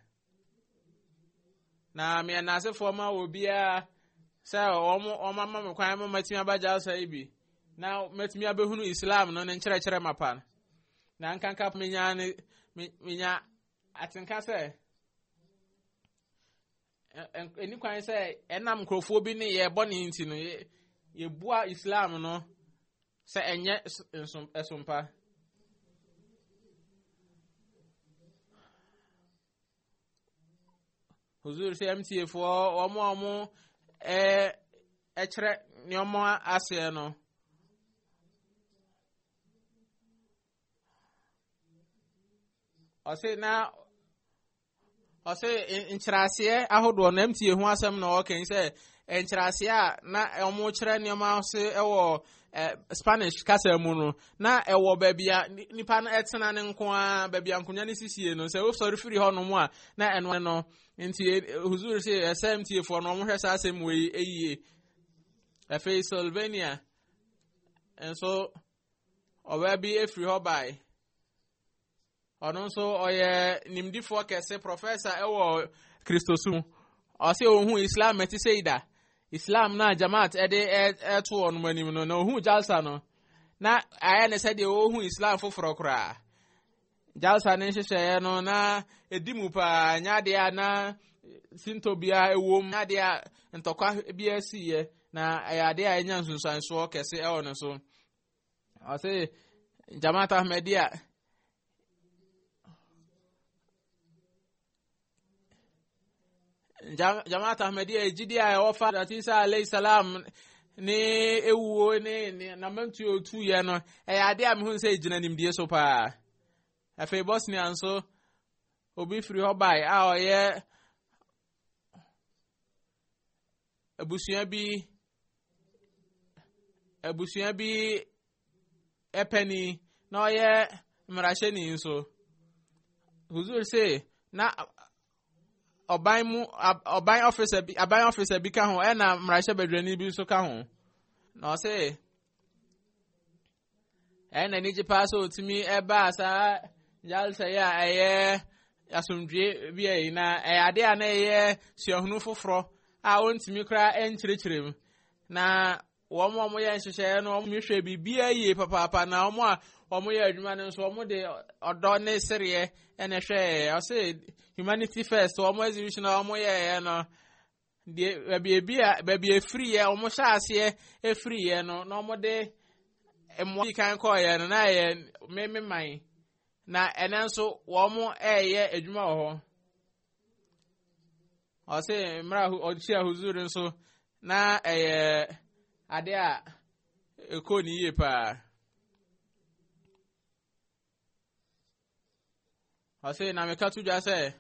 na me anasefoɔ ma obiara sɛ wɔn wɔn ama me kwan ma matumi abagya asa yi bi na matumi abɛhunu Islam no ne nkyerɛkyerɛ mapa na nkanka menya ne menya atenka sɛ eni kwan sɛ ɛnam nkurɔfoɔ bi ne yɛbɔ ne nti no yɛbua Islam no sɛ ɛnyɛ ɛsompa Huzur sɛ M T A foɔ wɔn a wɔn ɛ ɛkyerɛ nneɛma aseɛ no ɔsɛ na ɔsɛ nkyerɛaseɛ ahodoɔ na M T A ho asɛm na ɔkɛn sɛ enchirasia na omo kire nioma se ewo Spanish kasa mu no na ewo babia nipa na etena ne nko a babia nkonya ne sisie no se wo sorry free ho no mu a na eno no nti huzur se S M T for no mo hwesa asem we eyiye efe Slovenia enso oba bi efiri ho bai ono nso oye nimdifo kese professor ewo Christosum o se ohun Islam eti seida Islam na Jamaat ede eto on manim no na ohun Jalsa no na aya ne se de ohun Islam foforo kra Jalsa ne hyehyɛ no na edimu pa nyade na sintobia ewom nyade ntokwa bia siye na ayade a enya nsunsanso kese e ono so o se Jamaat Ahmadiyya Jamaat Ahmadiyya Ejidia ofa that Isa alayhi salam ni ewuo ni na mantu otu ye no e ade a me hu se ejina nimdie so pa afi Bosnia nso obi free ho bai a oye abusuya bi abusuya bi epeni na oye mrasheni nso huzur se na oban mu oban officer bi aban officer bi ka ho e na mrashe bedwani bi so ka ho na o se e na ni jipa so otimi e ba sa Jalsa ya eye asomdwe bi e na e ade a na eye suahunu foforo a ontimi kra enkyerkyerem na wo mo mo ye nhyehyɛ no mo hwɛ bibia yie papa na wo a wo ye adwuma no nso wo de odo ne sereɛ ene hwɛ o se humanity first wo mo exhibition wo mo ye no de bibia bibia free ye wo mo hya ase e free ye no na wo de emo kan kɔ ye no na ye meme man na ene nso wo mo eye adwuma wo ho o se mra o chia huzuri nso na eye ade a eko ni ye pa o se na me ka tuja se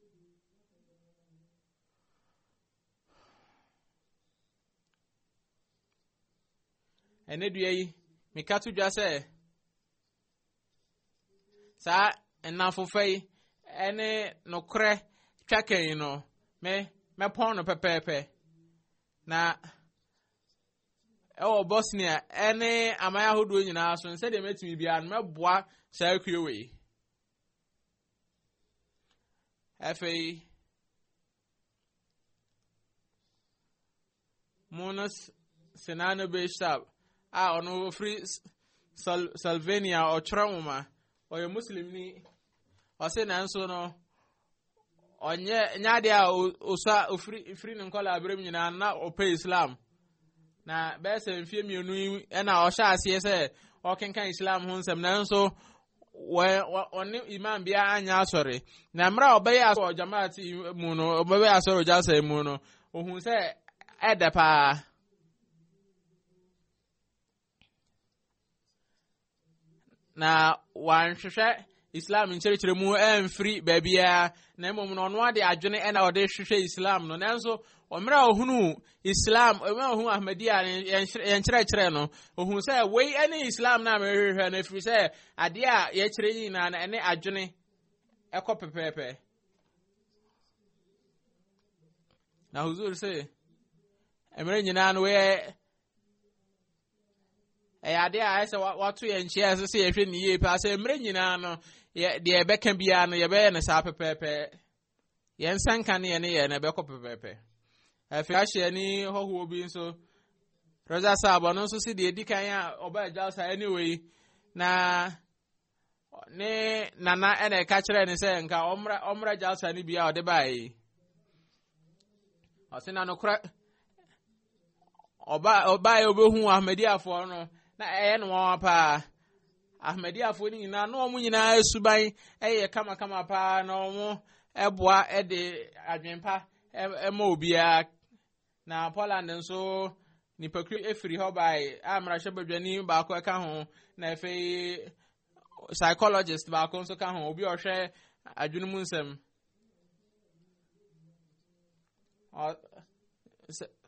ene dua yi me ka tuja se sa enafo fai ene no kre twake no me me pon no pepepe na ewo Bosnia ene amaya hodo nyina so nse de metimi bia no meboa sai kuewe afei Monas Senano Bishop a ono free Sal Slovenia o Trauma o ye Muslim ni o se na nso no onye nyade a osa ofri free nkola abrem nyina na o pe Islam na bese mfie mienu na o sha ase se o kenkan Islam ho nsem na nso oni imam bia anya asori na mra obeye aso Jamaat mu no obeye asori Jalsa mu no ohun se edepa na wan hwehwe Islam nkyerkyere mu emfiri babia na emom no no ade adwene ena ode hwehwe Islam no nanso omra ohunu Islam omra ohunu Ahmadiyya yenkyerkyere no ohun say we any Islam na mehwehwe na firi say ade a ye kyere nyina na ene adwene ekopepepe na huzur say emre nyina no we e ade a ese watu ye nchie ase se ye hwe ni ye pa se emre nyina no ye de ebeka bia no ye be ne sa pepepe ye nsanka ne ye ne ye na be ko pepepe afi ahye ni hoho bi nso roza sabo no nso se de edikan a oba Jalsa anyway na ne nana ene ka kire ne se nka omra omra Jalsa ni bia ode bai o se na no kra oba oba e obehu Ahmadiyya fo no na eye no pa Ahmadiyya fo ni nyina no omu nyina esuban eye kama kama pa na omu eboa ede adwenpa ema obia na Poland nso ni pakri efiri ho bai amra shebadwani ba ko ka ho na efe psychologist ba ko nso ka ho obi ohwe adwunu mu nsem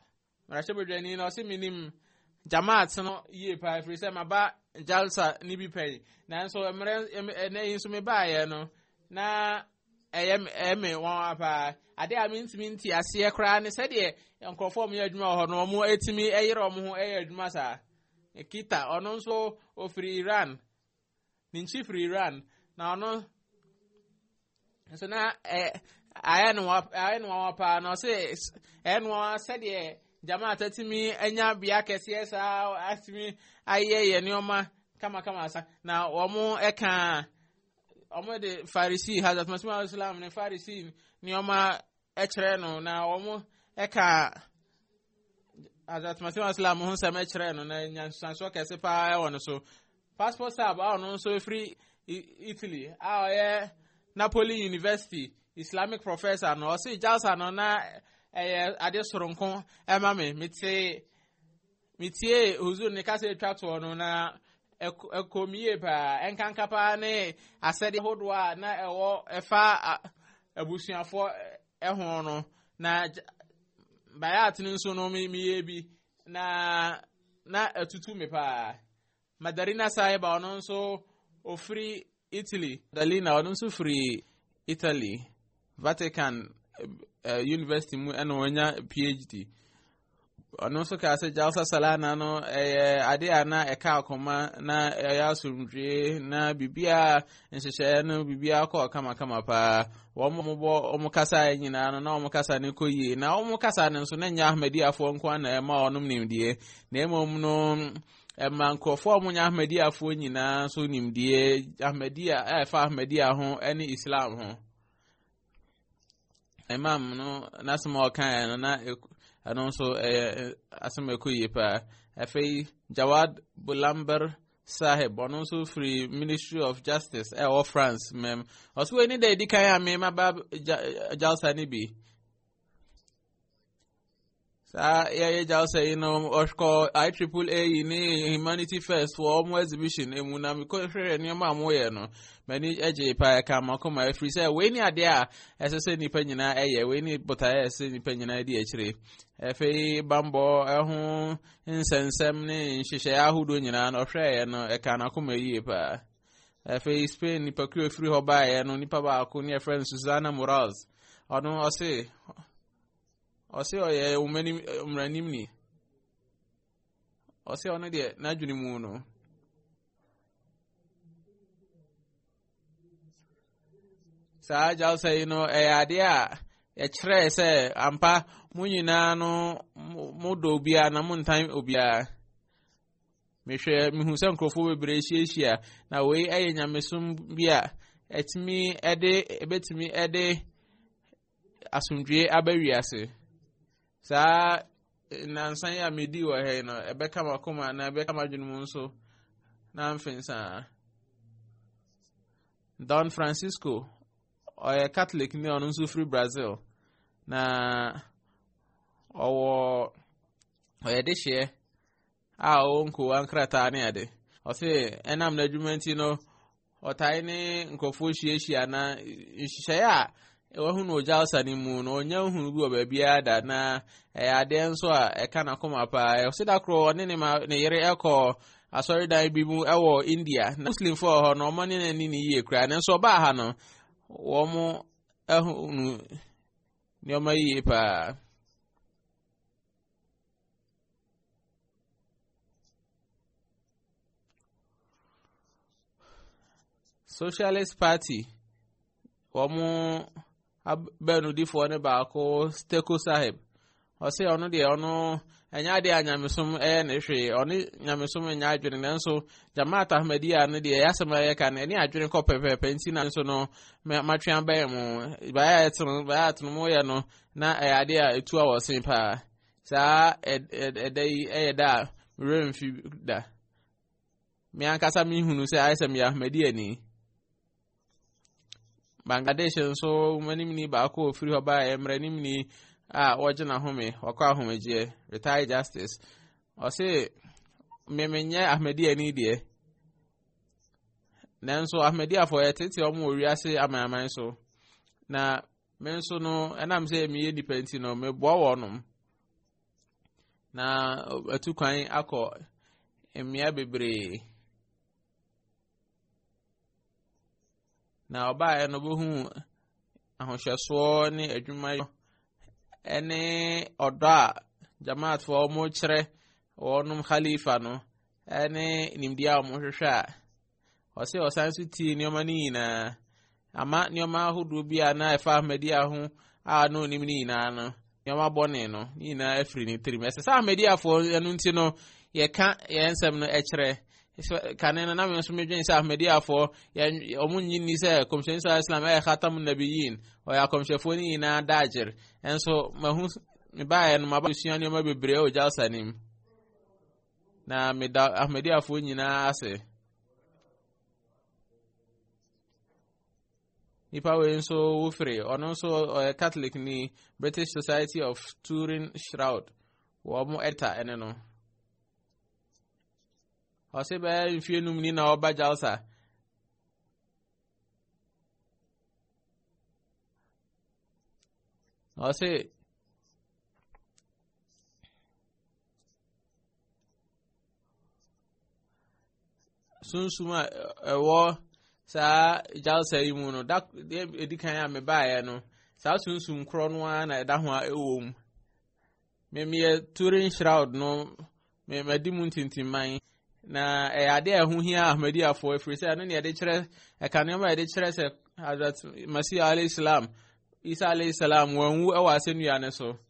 Marashe bedwani na ose minim Jamaat no ye pa free say maba Jalsa ni bi pay na so emre na yin so me ba ye no na eyem eme won apa ade a mintimi nti ase kra ne se de enkrofo mo adwuma ho no mo etimi eyere mo ho eye adwuma sa ekita ono nso ofiri Iran ni chief Iran na ono so na eh ayen wa ayen wa pa no se enwa se de Jamaat atimi enya bia kese sa atimi ayeye ne oma kama kama sa na omo eka omo de Farisi Hazrat Masih Islam ne Farisi ne oma ekere no na omo eka Hazrat Masih Islam ho se me ekere no na nyansanso kese pa e wono so passport sab a no so free Italy a ye Napoli University Islamic professor no so jalsa no na eh ade soronko ema me mete mitie huzu ne kase twato no na ekomiye pa enkankapa ne asede hodwa na ewo efa abusuafo ehon no na bayat nso no miye bi na na atutu me pa Madarina Saiba ono nso ofri Italy Dalina ono nso free Italy Vatican Uh, University mu eno nya PhD ono so ka se Jalsa Salana no eh ade ana eka akoma na ya sumdwe na bibia nhyehyɛ no bibia akɔ kama kama pa wo mo bo omo kasa nyina no na omo kasa ne koyi na omo kasa ne nso na nya Ahmadiafo nko na ema onom nimdie na emom no ema nkrofo omo nya Ahmadiafo nyina so nimdie Ahmadia eh fa Ahmadia ho ene Islam ho Imam no nasmo kan no na ano so eh asema koyi pa afei Jawad Bulamber Sahib ono so free Ministry of Justice eh of France mem oso we ni dey di kan am ma ba Jalsa ni bi sa ya ya Jalsa you know osko I triple A ni Humanity First for omo exhibition emu na me ko hwere ni ma mo ye no mani eje pa ka makoma free say we ni ade a esese nipa nyina eye we ni bota ese nipa nyina di akire efe bambo eho nsensem ni nhyehyɛ ahodo nyina no hwɛ no e ka na koma yie pa efe Spain nipa ku free ho ba ye no nipa ba ko ni friend Susana Morales ono ose ose oye umani umranim ni ose ono de na dwuni mu no sa Jalsa you know e ade a e kire se ampa munyina no modo bia na montan obia mehwe mehu se nkrofo bebre hiehyia na we eye nyamesum bia etimi ede ebetimi ede asundwe abawiase sa nansan ya medi wo he no ebeka makoma na ebeka madwunum nso na mfensa Don Francisco oye Catholic ni ono nso free Brazil na owo oye de hye a onko ankrata ne ade o se enam na adwumenti no otai ne nkofo hyiehia na nhyehyɛ a ewo hu no Jalsa ni mu no onya hu bi oba bia da na e ade nso a e kana koma pa o se da kro ne ne ma ne yere ekɔ asori dan bi mu ewo India na Muslim for ho no mo ne ne ni yie kra ne nso ba ha no wo mo ehu nu ni o ma yie pa Socialist Party omo abenu di fo ne ba ko Steko Sahib o se ono de ono enya de anyamesum eh ne hwe oni nyamesum enya adwene nanso Jamaat Ahmadiyya ne de yasema ye kan eni adwene ko pepepe nti na nso no matwean ba mu ba ya etno ba ya etno mo ye no na eh ade a etu a wosen pa sa edai eh da remfi da me ankasa mi hunu se ayesem ya Ahmadiyya ni Bangladesh nso mani mini ba ko free ho ba emre ni mini a wajina home wakwa homeje retired justice o se memenye Ahmadiyya ni de nanso Ahmadiyya for etete o mo wiase amaman so na menso no enam se emiye dipenti no me bo wonom na atu kwan akọ mmea bebree na ọbaa no bohu ahohyeso ne adwuma ene ọdọ a jamaat fo mo kyerɛ wɔnom khalifa no ene nimdia mo hwehwɛ a ɔse ɔsan so tie nneɛma no nyinaa ama nneɛma ahodoɔ bi a na ɛfa ahmadia ho a no nim ne nyinaa no nneɛma bɔne no nyinaa afiri ne tirim ɛsɛ sɛ ahmadiafoɔ ɛno nti no yɛka yɛn nsɛm no ɛkyerɛ kane no na me nso medwen sɛ ahmadiafoɔ ɔmo nyi ni sɛ kɔmhyɛni sa islam ɛyɛ khatam nabiyin ɔyɛ akɔmhyɛfoɔ no nyinaa dagyer ɛnso mahu mebaeɛ no maba sua nneɛma bebree wɔ Jalsanim na meda ahmadiafoɔ nyinaa ase nipa wei nso wofiri ɔno nso ɔyɛ Catholic ni British Society of Turin Shroud wɔn mo ɛta ɛne no ɔse bɛyɛ mfie num ni na ɔba Jalsa ɔse sunsum a ɛwɔ saa Jalsa yi mu no da edikan a mebaeɛ no saa sunsum korɔ no a na ɛda ho a ɛwɔ mu memeyɛ Turin Shroud no memadi mu ntintimman na ɛyɛ ade a ɛho hia ahmadiafoɔ ɛfiri sɛ ɛno ne yɛde kyerɛ ɛka nneɛma a yɛde kyerɛ sɛ Hazrat Masih alayhi salam Isa alayhi salam wanwu ɛwɔ asɛnnua ne so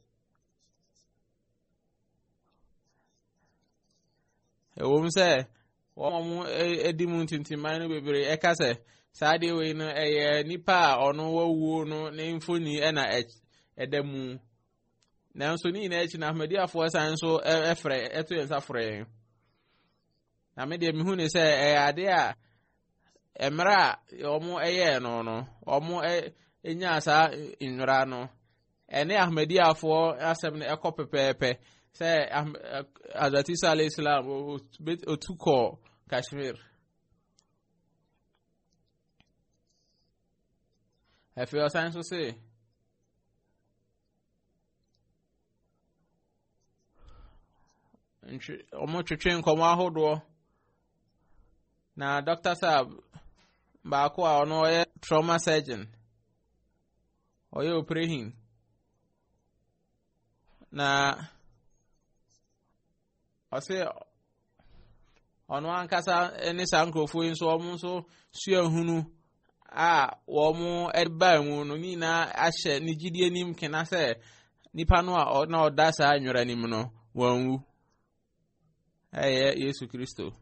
ɛwɔ mu sɛ wɔn mo edi mu ntintimman no bebree ɛka sɛ saa deɛ wei no ɛyɛ nipa a ɔno wɔwuo no ne mfoni ɛna ɛda mu nanso ne nyinaa akyi na ahmadiafoɔ san so ɛfrɛ ɛto yɛn nsa frɛ na me deɛ mehu ne sɛ ɛyɛ ade a mmerɛ a ɔmo ɛyɛɛ no no ɔmo ɛnya saa nnwera no ɛne ahmadiafoɔ asɛm no ɛkɔ pɛpɛɛpɛ sɛ Hazrat Isa alayhi salam otu kɔ Kashmir afei ɔsan so se ɔmo twetwe nkɔmɔ ahodoɔ na Doctor Saab baako a ɔno ɔyɛ trauma surgeon ɔyɛ operation na ɔse ɔno ankasa ne saa nkurɔfoɔ yi nso ɔmo nso sua hunu a wɔmo ɛba mu no nyinaa ahyɛ ne gyidie nim kena sɛ nipa no a ɔna ɔda saa nwera nim no wanwu ɛyɛ Yesu Kristo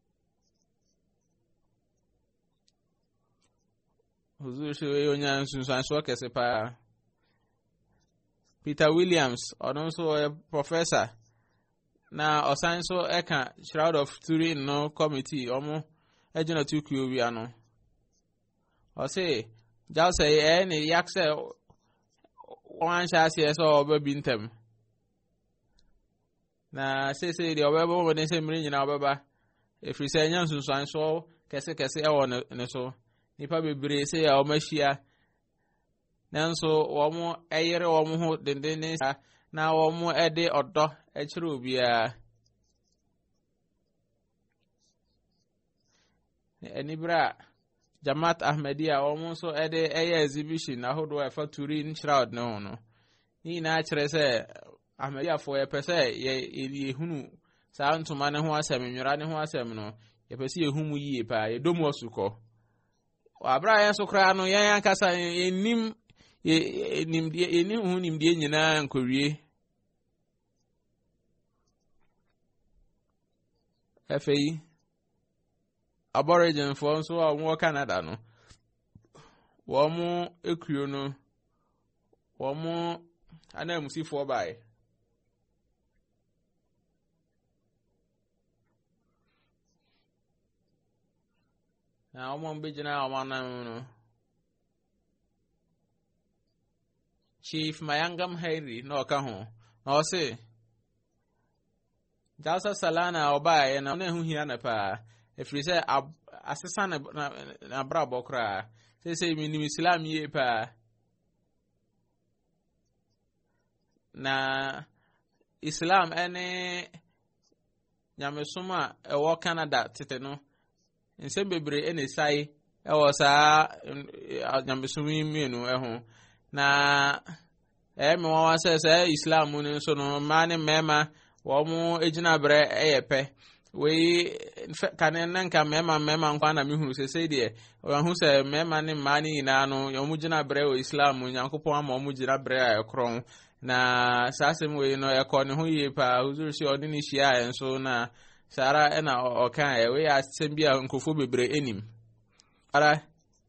huzuru sɛ ɛyɛ onya nsunsuansoɔ kɛse paa Peter Williams ɔno nso ɔyɛ professor na ɔsan so ɛka Shroud of Turin no committee ɔmo ɛgyina tukuo wia no ɔse Jalsa yi ɛyɛ ne yak sɛ wɔn anhyɛ aseɛ sɛ ɔba bi ntɛm na seesei deɛ ɔbɛba wɔn ne sɛ mmiri nyinaa ɔbɛba ɛfiri sɛ ɛnya nsunsuansoɔ kɛsekɛse ɛwɔ ne so nipa bebree sɛ a wɔn ahyia nanso wɔn ɛyere wɔn ho dendenne saa na wɔn ɛde ɔdɔ ɛkyerɛ obiara ɛnibere a Jamaat Ahmadiyya wɔn nso ɛde ɛyɛ exhibition ahodoɔ ɛfa Turin Shroud ne ho no ne nyinaa kyerɛ sɛ Ahmadiyyafoɔ yɛpɛ sɛ yɛhunu saa ntoma ne ho asɛm nwera ne ho asɛm no yɛpɛ sɛ yɛhu mu yie paa yɛdɔ mu asukɔ wabra yɛn so koraa no yɛn ankasa yɛnim yɛnim ho nimdeɛ nyinaa nkɔwie afei Aborigine for nso a wɔn wɔ Canada no wɔn mo ekuo no wɔn mo anamusifoɔ bae na wɔn bɛgyina wɔn anan no Chief Mayangam Henry na ɔka ho na ɔse Jalsa Salana ɔbaeɛ na ɔna ɛho hia na paa ɛfiri sɛ asesa na brabɔ koraa sɛ sɛ menim Islam yie paa na Islam ene nyamesoma ewo Canada tete no nsem bebre ene sai ewo saa nyamesoma mienu eho na eh me wa se se Islam no so no ma ne mema wo mu ejina bre eyepe we kanen nanka mema mema nkwa na mehunu se se de o hu se mema ne ma ni na no yo mu jina bre o Islam nyankopon ama mu jina bre a ekron na sasem we no ekọ ne ho yie pa uzuru si odi ni hia enso na sara e na okan e we asem bia nkofo bebre enim ara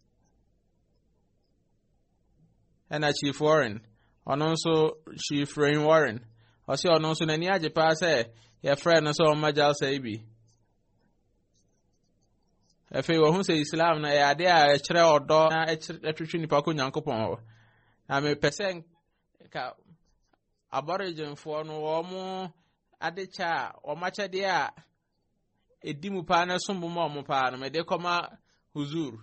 ena Chief Warren ono nso Chief Rain Warren o si ono nso na ni age pa se ye friend no so majal say bi e fe wo hu se Islam na ya de a kire odo na etwetwe nipa ko nyankopon ho na me percent ka aborigin for no wo mu adecha o macha de a edimu pa na sombo mo mo pa no me de koma huzur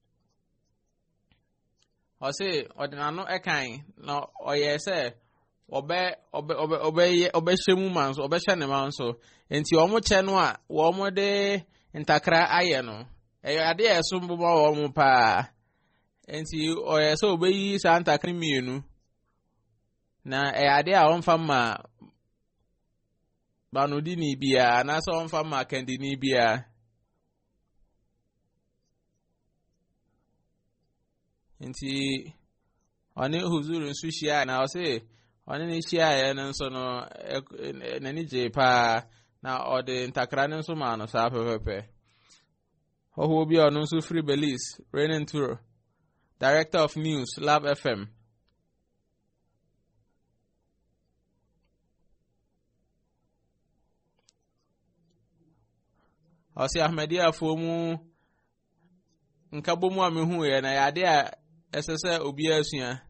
o se odinano ekan no oyese obe obe obe obe obe shemu manso obe hye ne manso enti omo che no a wo mo de ntakra aye no e ade esombo mo wo mo pa enti oyese obeyi sa ntakra mienu na e ade a onfa ma banodi ni bia na so onfa ma kandi ni bia enti oni huzuru nsushia na o se oni ni shia ya nso no na ni je pa na ode ntakra nso ma no sa pepepe ho bi onu nso free Belize Reigning Tour Director of News Lab F M Osi Ahmedia fomu nkabomu amehu ye na yade a esese obi asua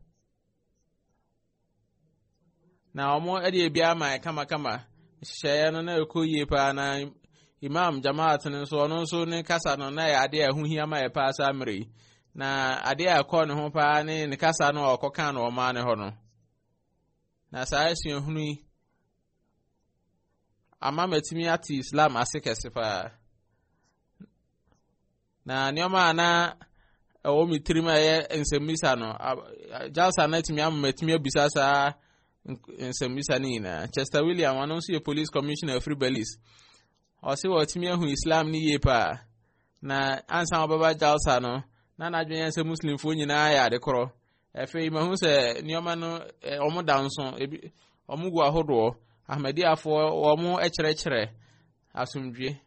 na omo ede bia ma kama kama hye no na ekoyie pa na Imam Jamaat nso ono nso ne kasa no na yade a huhia ma ye pa sa mri na ade a ko ne ho pa ne ne kasa no okoka no ma ne ho no na sa asua hunu ama matimi ati Islam asekese pa na nioma na o mitrima ye ensemisa no jalsa na timi am matimi abisa sa ensemisa ni na Chester William anonso ye police commissioner of Free Belize o se wo timi ahu Islam ni ye pa na ansa obaba jalsa no na na dwen se muslim fo nyina ya de kro efe mahu se nioma no omo danso ebi omo gu ahodo Ahmedi afo omo ekyere-kyere asumdwe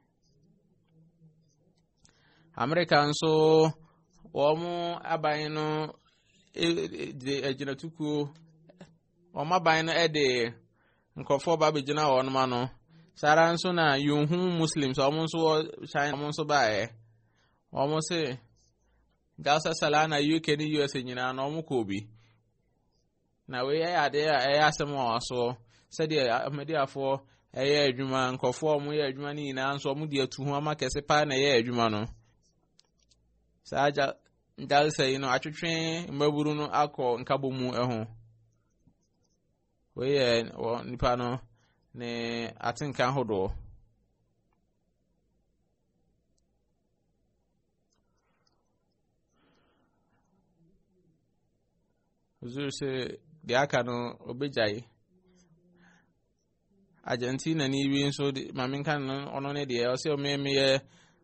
America nso omo aban no de ejinatuku omo aban no ede nkofo ba begina won ma no sara nso na yuhu muslims omo nso China omo nso bae omo se Galsa Salana U K ni U S nyina na omo ko bi na we ya de ya asemo aso said Ahmedi afo eye adwuma nkofo omo ye adwuma ni na nso omo de atu ho ama kese pa na ye adwuma no saja Galsa yi no atwetwe mbaburu no akọ nkabomu eho we ye nipa no ne atinka hodo uzuru se de aka no obejai Argentina ni wi nso maminka no ono ne de o se o me me ye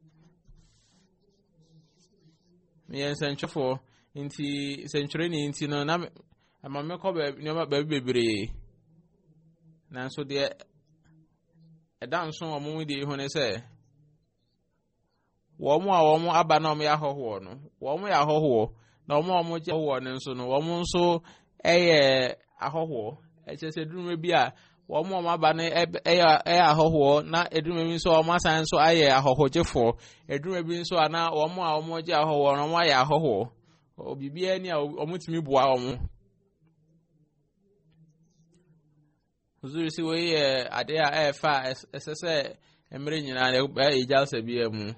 me ye senchofo inti century ni inti no na amamme ko be nyoma ba bebre na nso de edan so o mu de ho ne se wo mu a wo mu aba na o mu ya hoho no wo mu ya hoho na o mu o mu je hoho ne nso no wo mu nso eye ahoho echese durume bi a wo mu o mu aba na eya eya ahoho na edurume bi nso o mu asan nso aye ahoho jefo edurume bi nso ana wo mu a wo mu je ahoho no mu aye ahoho obibia ni a o mu timi bua o mu uzuri si we ade a efa esese emre nyina na ejalsa bi emu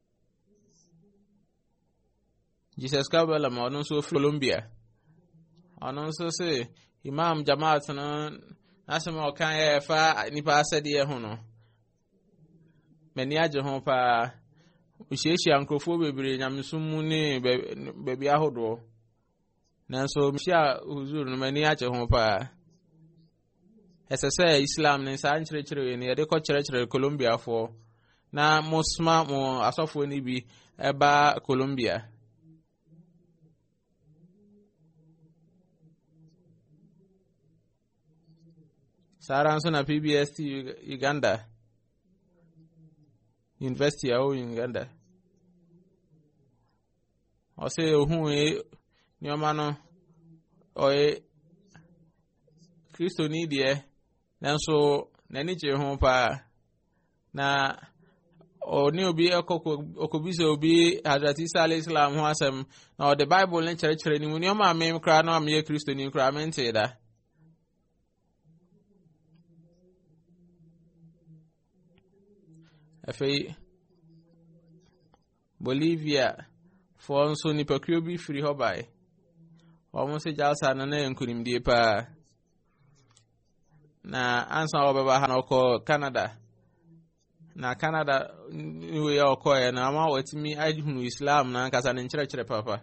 Jesus Kabela ma no so Colombia Ono nso se Imam Jamaat no asema okan ye fa nipa asede ho no. Mani agye ho pa uhyehyia nkrofo bebre nyamesum mu ne baabi ahodo. Nanso mhia huzur no mani agye ho pa. Esese Islam ne sa nkyerɛkyerɛ ne yɛde kɔ kyerɛkyerɛ Colombia fo na mosma mo asɔfo ni bi eba Colombia. Saranso na P B S T Uganda University of Uganda. Ose ohun e ni oma no oye Kristo ni de nanso nani je ho pa na oni obi okobise obi Hazrat Isa alayhi salam ho asem na the Bible ne kyerɛkyerɛ ni mu ni oma mem kra na am ye Kristo ni kra mente da. Afei Bolivia for nso nipa krio bi firi hɔ bae. Omo se jalsa na na nkunim die pa. Na ansa obeba ha na okɔ Canada. Na Canada we ya okɔ ya na ma watimi adhunu Islam na nkasa ne nkyerɛkyerɛ papa.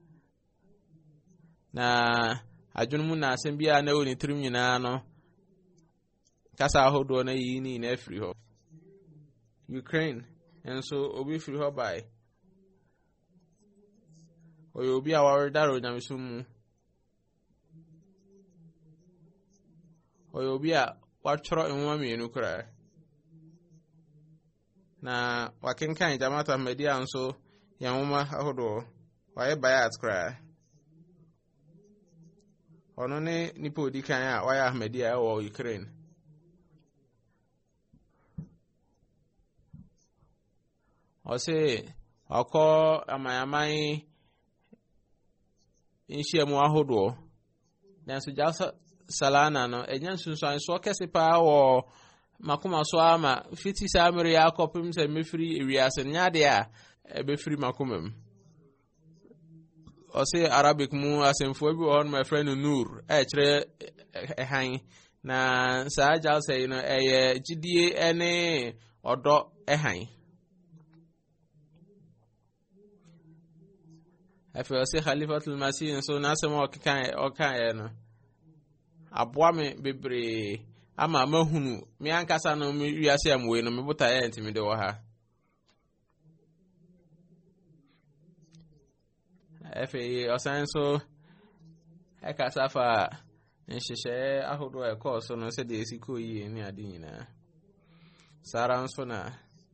Na adwunu mu na asɛm bia na woni tirim nyina no kasa ahodo na yi ni na afiri hɔ. Ukraine and so obi free her by or you'll be our daro nyamisumu or you'll be a watcher in one me nukra na wakin kind jamata media and so yamuma ahodo why by at cry onone nipo di kan why media or Ukraine. Ose akọ amayamai inhia mu ahodo nanso jasa salana no enyan sunsuan so kese pa wo makoma so ama fiti samere yakopim se mefiri ewiase nyade a ebefiri makomam. Ose Arabic mu asemfo bi on my friend Nur e kire ehan na sa jasa yi no eye gidie ene odo ehan. Afi ose Khalifatul Masih so na asem okan okan no aboa me bebre ama mahunu me ankasa no me wiase amwe no me buta ya ntimi de wo ha. Afi osan so e kasa fa nhyehyɛ ahodo e kɔ so no se de esiko yi ni ade nyina sara nso na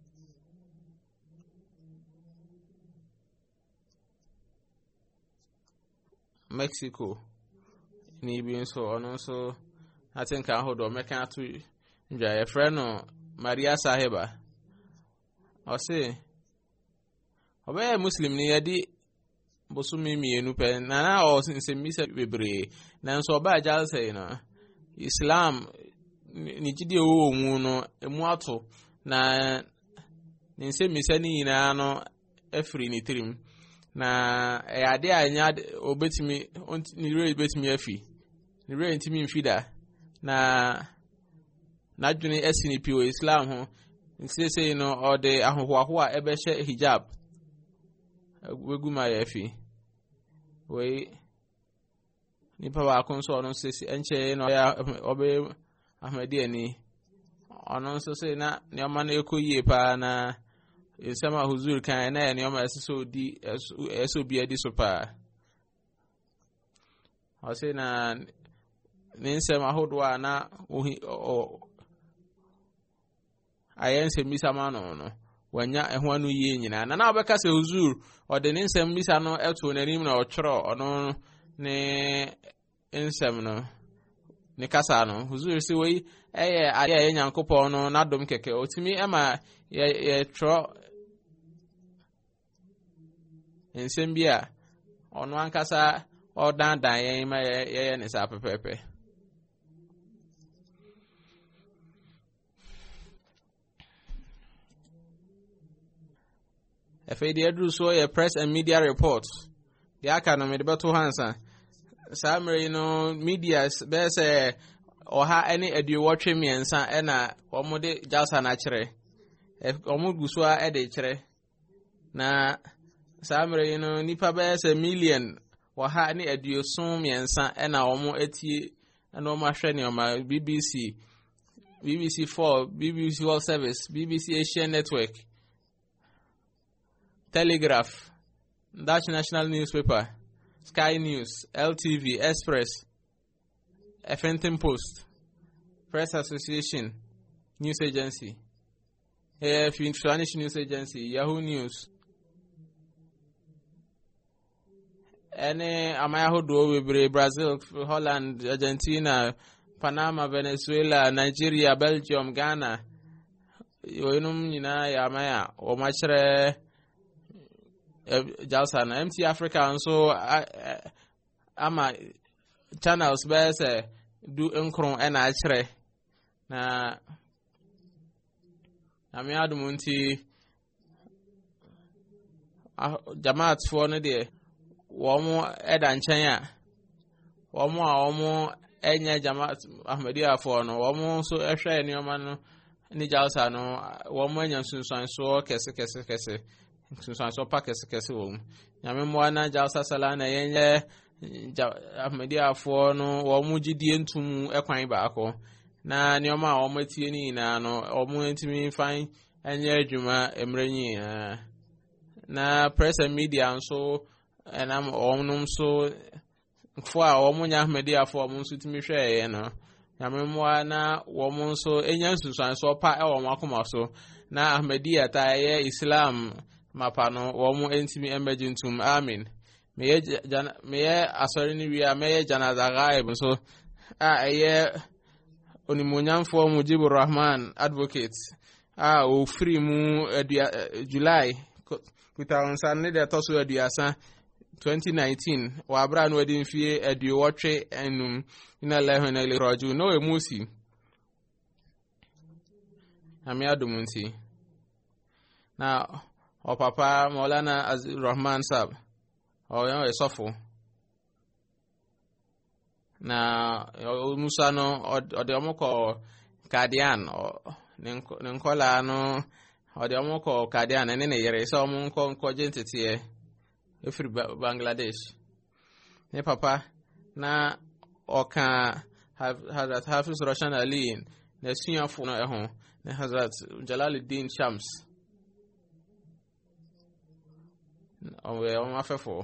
Mexico ni bi nso ono nso atenka ahodo meka atu nja ye frɛ no Maria Sahiba ose obe Muslim ni yadi bosumi mienu pe na na o nsemmisa bebre na nso oba ajal sei no Islam ni gidi o mu no emu ato na nsemmisa ni nyina no afiri ni tirim na e ade anya obetimi ni re betimi afi ni re ntimi mfida na na dwene asini pi o Islam ho nsese no ode ahohoaho a ebehye hijab weguma ya afi we ni pa ba kon so ono sese enche no ya obe Ahmadi ani ono so se na ne oma na ekoyie pa na Isama huzur kan na ne oma eso di eso bia di so pa o se na ne nsema hodo na o ayense misama no no wanya ehwa no yie nyina na na obeka se huzur o de ne nsem misa no eto nanim na otworo ono ne nsem no ne kasa no huzur se we eye ade a Nyankopɔn no na dom keke otimi ema ye ye tro nsem bia ono ankasa odan dan ye ma ye ye ne sa pepepe F A D adru so ye press and media report the aka no me de beto hansa Samre no media be say oha any edu watch miensa e na omode jalsa na kire e omugu so a e de kire na Samre no nipa be say million oha any edu so miensa e na omo etie na omo ahwe ne oma B B C B B C four B B C World Service B B C Asian Network Telegraph Dutch National Newspaper Sky News, L T V, Express, Effenton Post, Press Association, News Agency, A F Spanish News Agency, Yahoo News. Any Amayaho do Brazil, Holland, Argentina, Panama, Venezuela, Nigeria, Belgium, Ghana. Yoinum yina Yamaya, or Machre. Jalsan M T Africa and so ama channels be say do nkron e na akire na ami adumunti jamaat fo no de wo mo eda nchen a wo mo a wo mo enye jamaat Ahmadiyya fo no wo mo so ehwe enioma no ni Jalsa no wo mo enya sunsun so kese kese kese sunsun so pa kese kese wo nyame mo na Jalsa sala na yenye Ahmadiyya fo no wo mo gidie ntum ekwan ba akọ na nioma wo mo tie ni na no wo mo ntimi fan enye adwuma emrenyi na press and media nso enam onum so fo a wo mo nya Ahmadiyya fo mo nso timi hwe no nyame mo na wo mo nso enya sunsun so pa e wo mo akoma so na Ahmadiyya ta ye Islam mapa no wo mo ntimi emergentum amen meye meye asori ni wi a meye janaza gaib so a eye onimunyamfo Mujibur Rahman advocate a o free mu July kuta ne de toso aduasa twenty nineteen wa abra no wadin fie aduwotwe enum ina leho na le roju no emusi ami adumunti na o papa Maulana Azir Rahman Sab o yo esofo na o Musa no o de omoko Kadian o nenkola no o de omoko Kadian ne ne yere so mo nko nko jentete efiri Bangladesh ne papa na oka Hazrat Hafiz Roshan Ali na sunyafo no eho na Hazrat Jalaluddin Shams owe o mafefo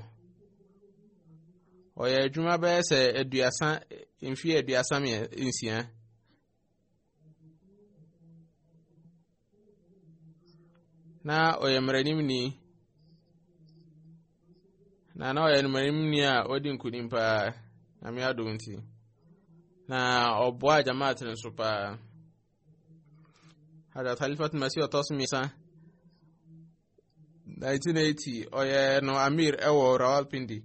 oye adwuma be se aduasa mfi aduasa me nsia na oye mranim ni na na oye mranim ni a odi nkunim pa na me adonti na oboa jamaat nso pa hada Khalifat Masih otosmisa nineteen eighty oye no Amir ewo Rawalpindi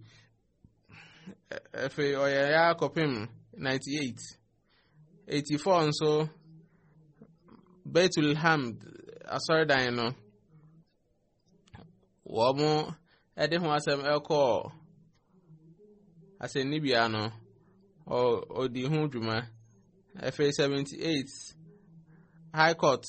efe oye ya kopim ninety-eight eighty-four nso Baitul Hamd asardan no wo mo ede ho asem elko asenibia no o odi hu dwuma efe seventy-eight High Court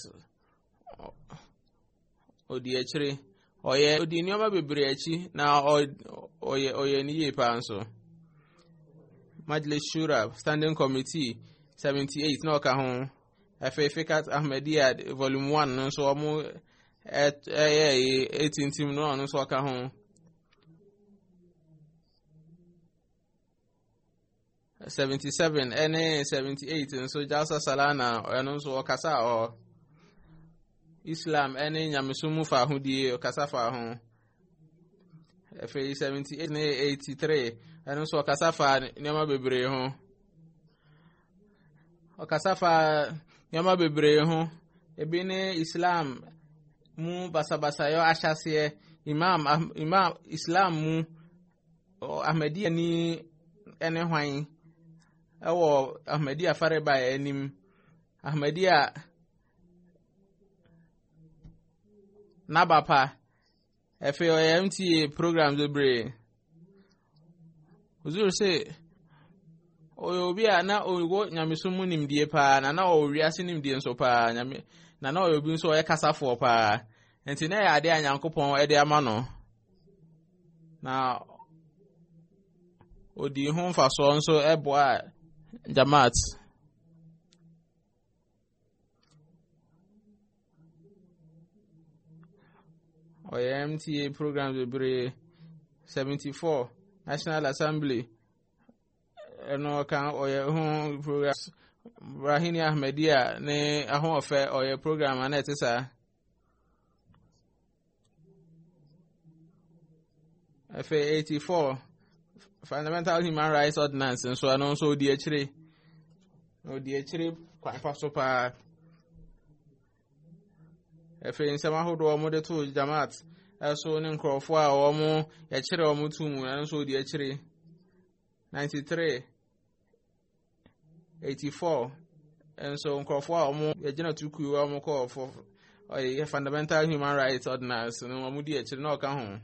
odi echire oye odi nioma bebre echi na oye oye niye pa nso Majlis Shura Standing Committee seventy-eight no ka ho efe Fikat Ahmadiyya volume one no so omo et eh eighteen team no no so ka ho seventy-seven and seventy-eight and so Jalsa Salana eno so kasa o Islam ene nyamesumu fa hudi kasa fa ho efe seventy-eight ne eighty-three eno so kasa fa nyama bebre ho o kasa fa nyama bebre ho ebi ne Islam mu basabasa yo ashase imam imam Islam mu Ahmadiyya ni ene hwan ewo Ahmadiyya fareba enim Ahmadiyya nabapa efe o M T A programs ebre uzuru se obi a na owo nyamesom mu nimdie pa na na o wiase nimdie nso pa nyame na na obi nso o kasafo pa enti na ya ade anyankopon e de ama no na odi ho mfaso nso eboa Jamaat. O M T A programs bebre seventy-four National Assembly eno kan o ye ho programs Rahini Ahmedia ne ahon ofe o ye program ana etisa F eighty-four Fundamental Human Rights Ordinance nso ano nso odi akire odi akire kwan faso pa efe nsema hodo mo de to Jamaat eso ne nkrofo a wo mo ya kire wo mo tumu na nso odi akire ninety-three eighty-four enso nkrofo a wo mo ya gina tuku wo mo ko for o Fundamental Human Rights Ordinance no mo di akire na o ka ho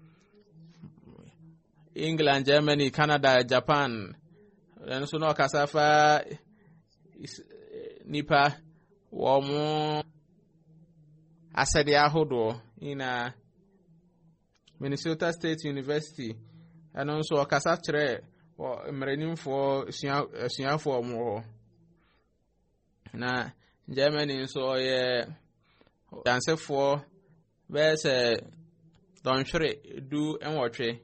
England, Germany, Canada, Japan, and so no kasafa nipa womo asade ahodo in a Minnesota State University and also kasaftre or mrenim for sian for mo na Germany so ye danse for best don hwere du enwotwe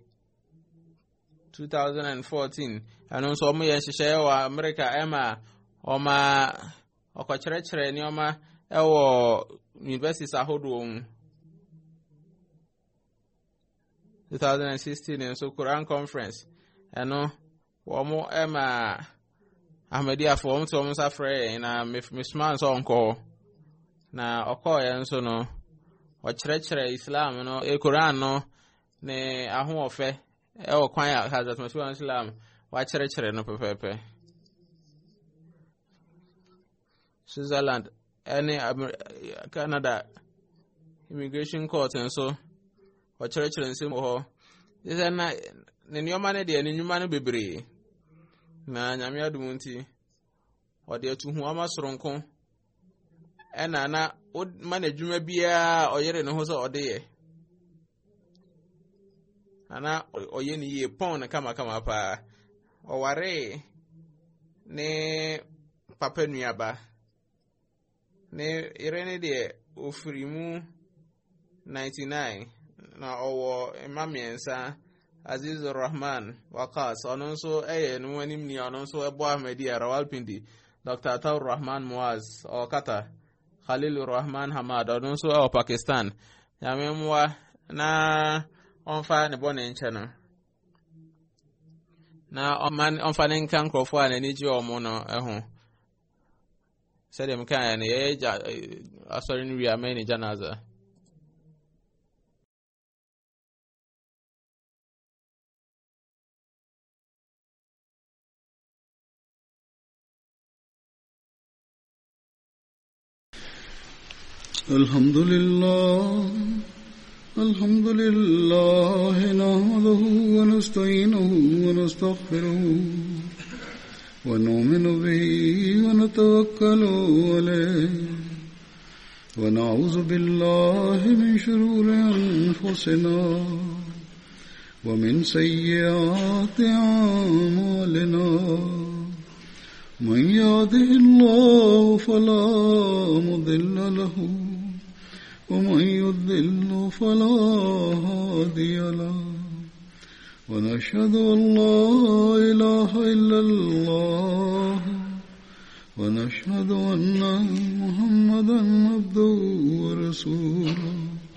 twenty fourteen and also mo yen hihye wa America ema oma okokyerechire ni oma ewo universities ahodo um twenty sixteen and so Quran conference eno wo mo ema Ahmedia for mo to mo safre na misman so onko na okoye nso no okyerechire Islam no e Quran no ne aho ofe e o kwan ya Hazrat Masih Islam wa kyerechire no pepepe Switzerland any Canada immigration court and so wa kyerechire nsim ho is na ne nyoma ne de ne nyuma no bebre na nyame adum nti o de atu hu amasoronko ena na ma na dwuma bia oyere ne ho so ode ye ana oye ni ye pon kama kama pa oware ne papa nuaba ne irene de ofirimu ninety-nine na owo emamiensa Azizur Rahman Waqas ononso eye no anim ni ononso ebo Ahmedia Rawalpindi Doctor Ataur Rahman Muaz o kata Khalilur Rahman Hamad ononso o Pakistan yamemwa na onfa ne bone nche no na oman onfa ne nkan krofo a ne ji omo no eho sedem kan ne ye ja asori ni wi ameni janaza Alhamdulillah Alhamdulillah nahmaduhu wa nasta'inuhu wa nastaghfiruh wa nu'minu bihi wa natawakkalu alayhi wa na'udhu billahi min shururi anfusina wa min sayyiati a'malina man yahdihillahu fala mudilla lahu ومن يضلل فلا هادي له ونشهد أن لا إله إلا الله ونشهد أن محمدا عبده ورسوله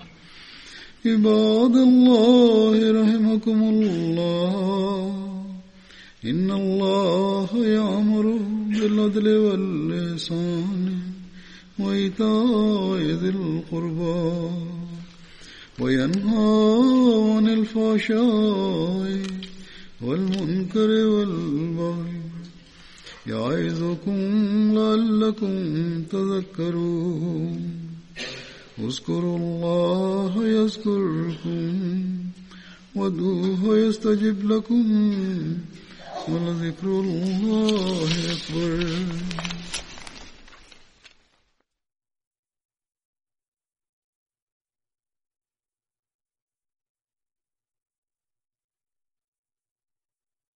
عباد الله رحمكم الله إن الله يأمر بالعدل والإحسان وإيتاء ذي القربى وينهى عن الفحشاء والمنكر والبغي يعظكم لعلكم تذكرون اذكروا الله يذكركم وادعوه يستجب لكم ولذكر الله أكبر.